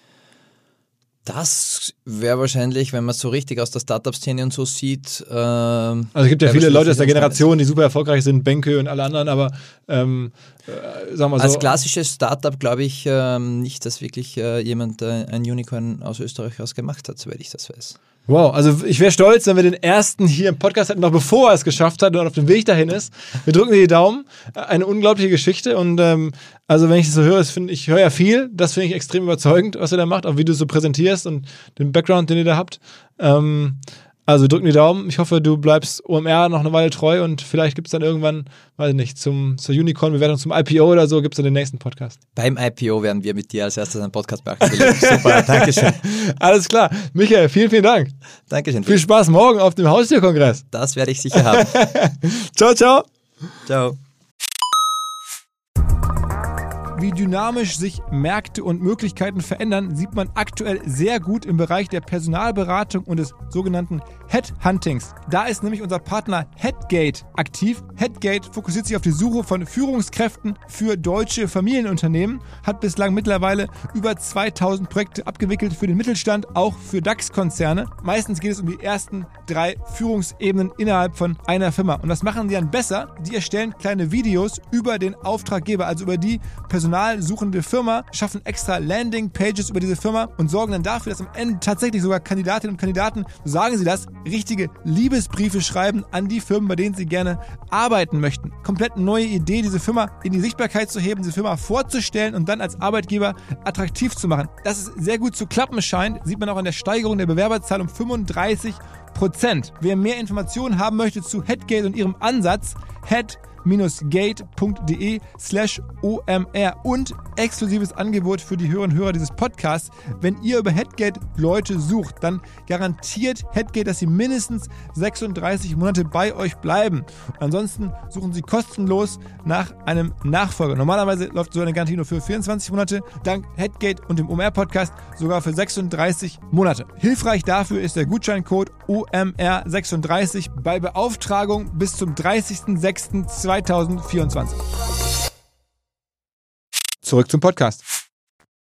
Das wäre wahrscheinlich, wenn man es so richtig aus der Startup-Szene und so sieht. Äh, also es gibt ja viele Leute aus der Generation, die super erfolgreich sind, Benke und alle anderen, aber ähm, äh, sagen wir so. Als klassisches Startup glaube ich ähm, nicht, dass wirklich äh, jemand äh, ein Unicorn aus Österreich aus gemacht hat, soweit ich das weiß. Wow, also ich wäre stolz, wenn wir den ersten hier im Podcast hätten, noch bevor er es geschafft hat und auf dem Weg dahin ist. Wir drücken dir die Daumen. Eine unglaubliche Geschichte und ähm, also wenn ich das so höre, find, ich höre ja viel, das finde ich extrem überzeugend, was ihr da macht, auch wie du es so präsentierst und den Background, den ihr da habt. Ähm, also wir drücken die Daumen. Ich hoffe, du bleibst O M R noch eine Weile treu und vielleicht gibt es dann irgendwann, weiß ich nicht, zum, zur Unicorn-Bewertung, zum I P O oder so, gibt es dann den nächsten Podcast. Beim I P O werden wir mit dir als erstes einen Podcast machen. Super, Dankeschön. Alles klar. Michael, vielen, vielen Dank. Dankeschön. Viel Spaß morgen auf dem Haustierkongress. Das werde ich sicher haben. Ciao, ciao. Ciao. Wie dynamisch sich Märkte und Möglichkeiten verändern, sieht man aktuell sehr gut im Bereich der Personalberatung und des sogenannten Headhuntings. Da ist nämlich unser Partner Headgate aktiv. Headgate fokussiert sich auf die Suche von Führungskräften für deutsche Familienunternehmen, hat bislang mittlerweile über zweitausend Projekte abgewickelt für den Mittelstand, auch für DAX-Konzerne. Meistens geht es um die ersten drei Führungsebenen innerhalb von einer Firma. Und was machen die dann besser? Die erstellen kleine Videos über den Auftraggeber, also über die personalsuchende Firma, schaffen extra Landing-Pages über diese Firma und sorgen dann dafür, dass am Ende tatsächlich sogar Kandidatinnen und Kandidaten, so sagen sie das, richtige Liebesbriefe schreiben an die Firmen, bei denen sie gerne arbeiten möchten. Komplett neue Idee, diese Firma in die Sichtbarkeit zu heben, diese Firma vorzustellen und dann als Arbeitgeber attraktiv zu machen. Dass es sehr gut zu klappen scheint, sieht man auch an der Steigerung der Bewerberzahl um fünfunddreißig Prozent. Wer mehr Informationen haben möchte zu Headgate und ihrem Ansatz, head gate.de slash omr und exklusives Angebot für die Hörerinnen und Hörer dieses Podcasts. Wenn ihr über Headgate Leute sucht, dann garantiert Headgate, dass sie mindestens sechsunddreißig Monate bei euch bleiben. Und ansonsten suchen sie kostenlos nach einem Nachfolger. Normalerweise läuft so eine Garantie nur für vierundzwanzig Monate, dank Headgate und dem O M R-Podcast sogar für sechsunddreißig Monate. Hilfreich dafür ist der Gutscheincode O M R sechsunddreißig bei Beauftragung bis zum dreißigsten sechsten zweitausendvierundzwanzig. Zurück zum Podcast.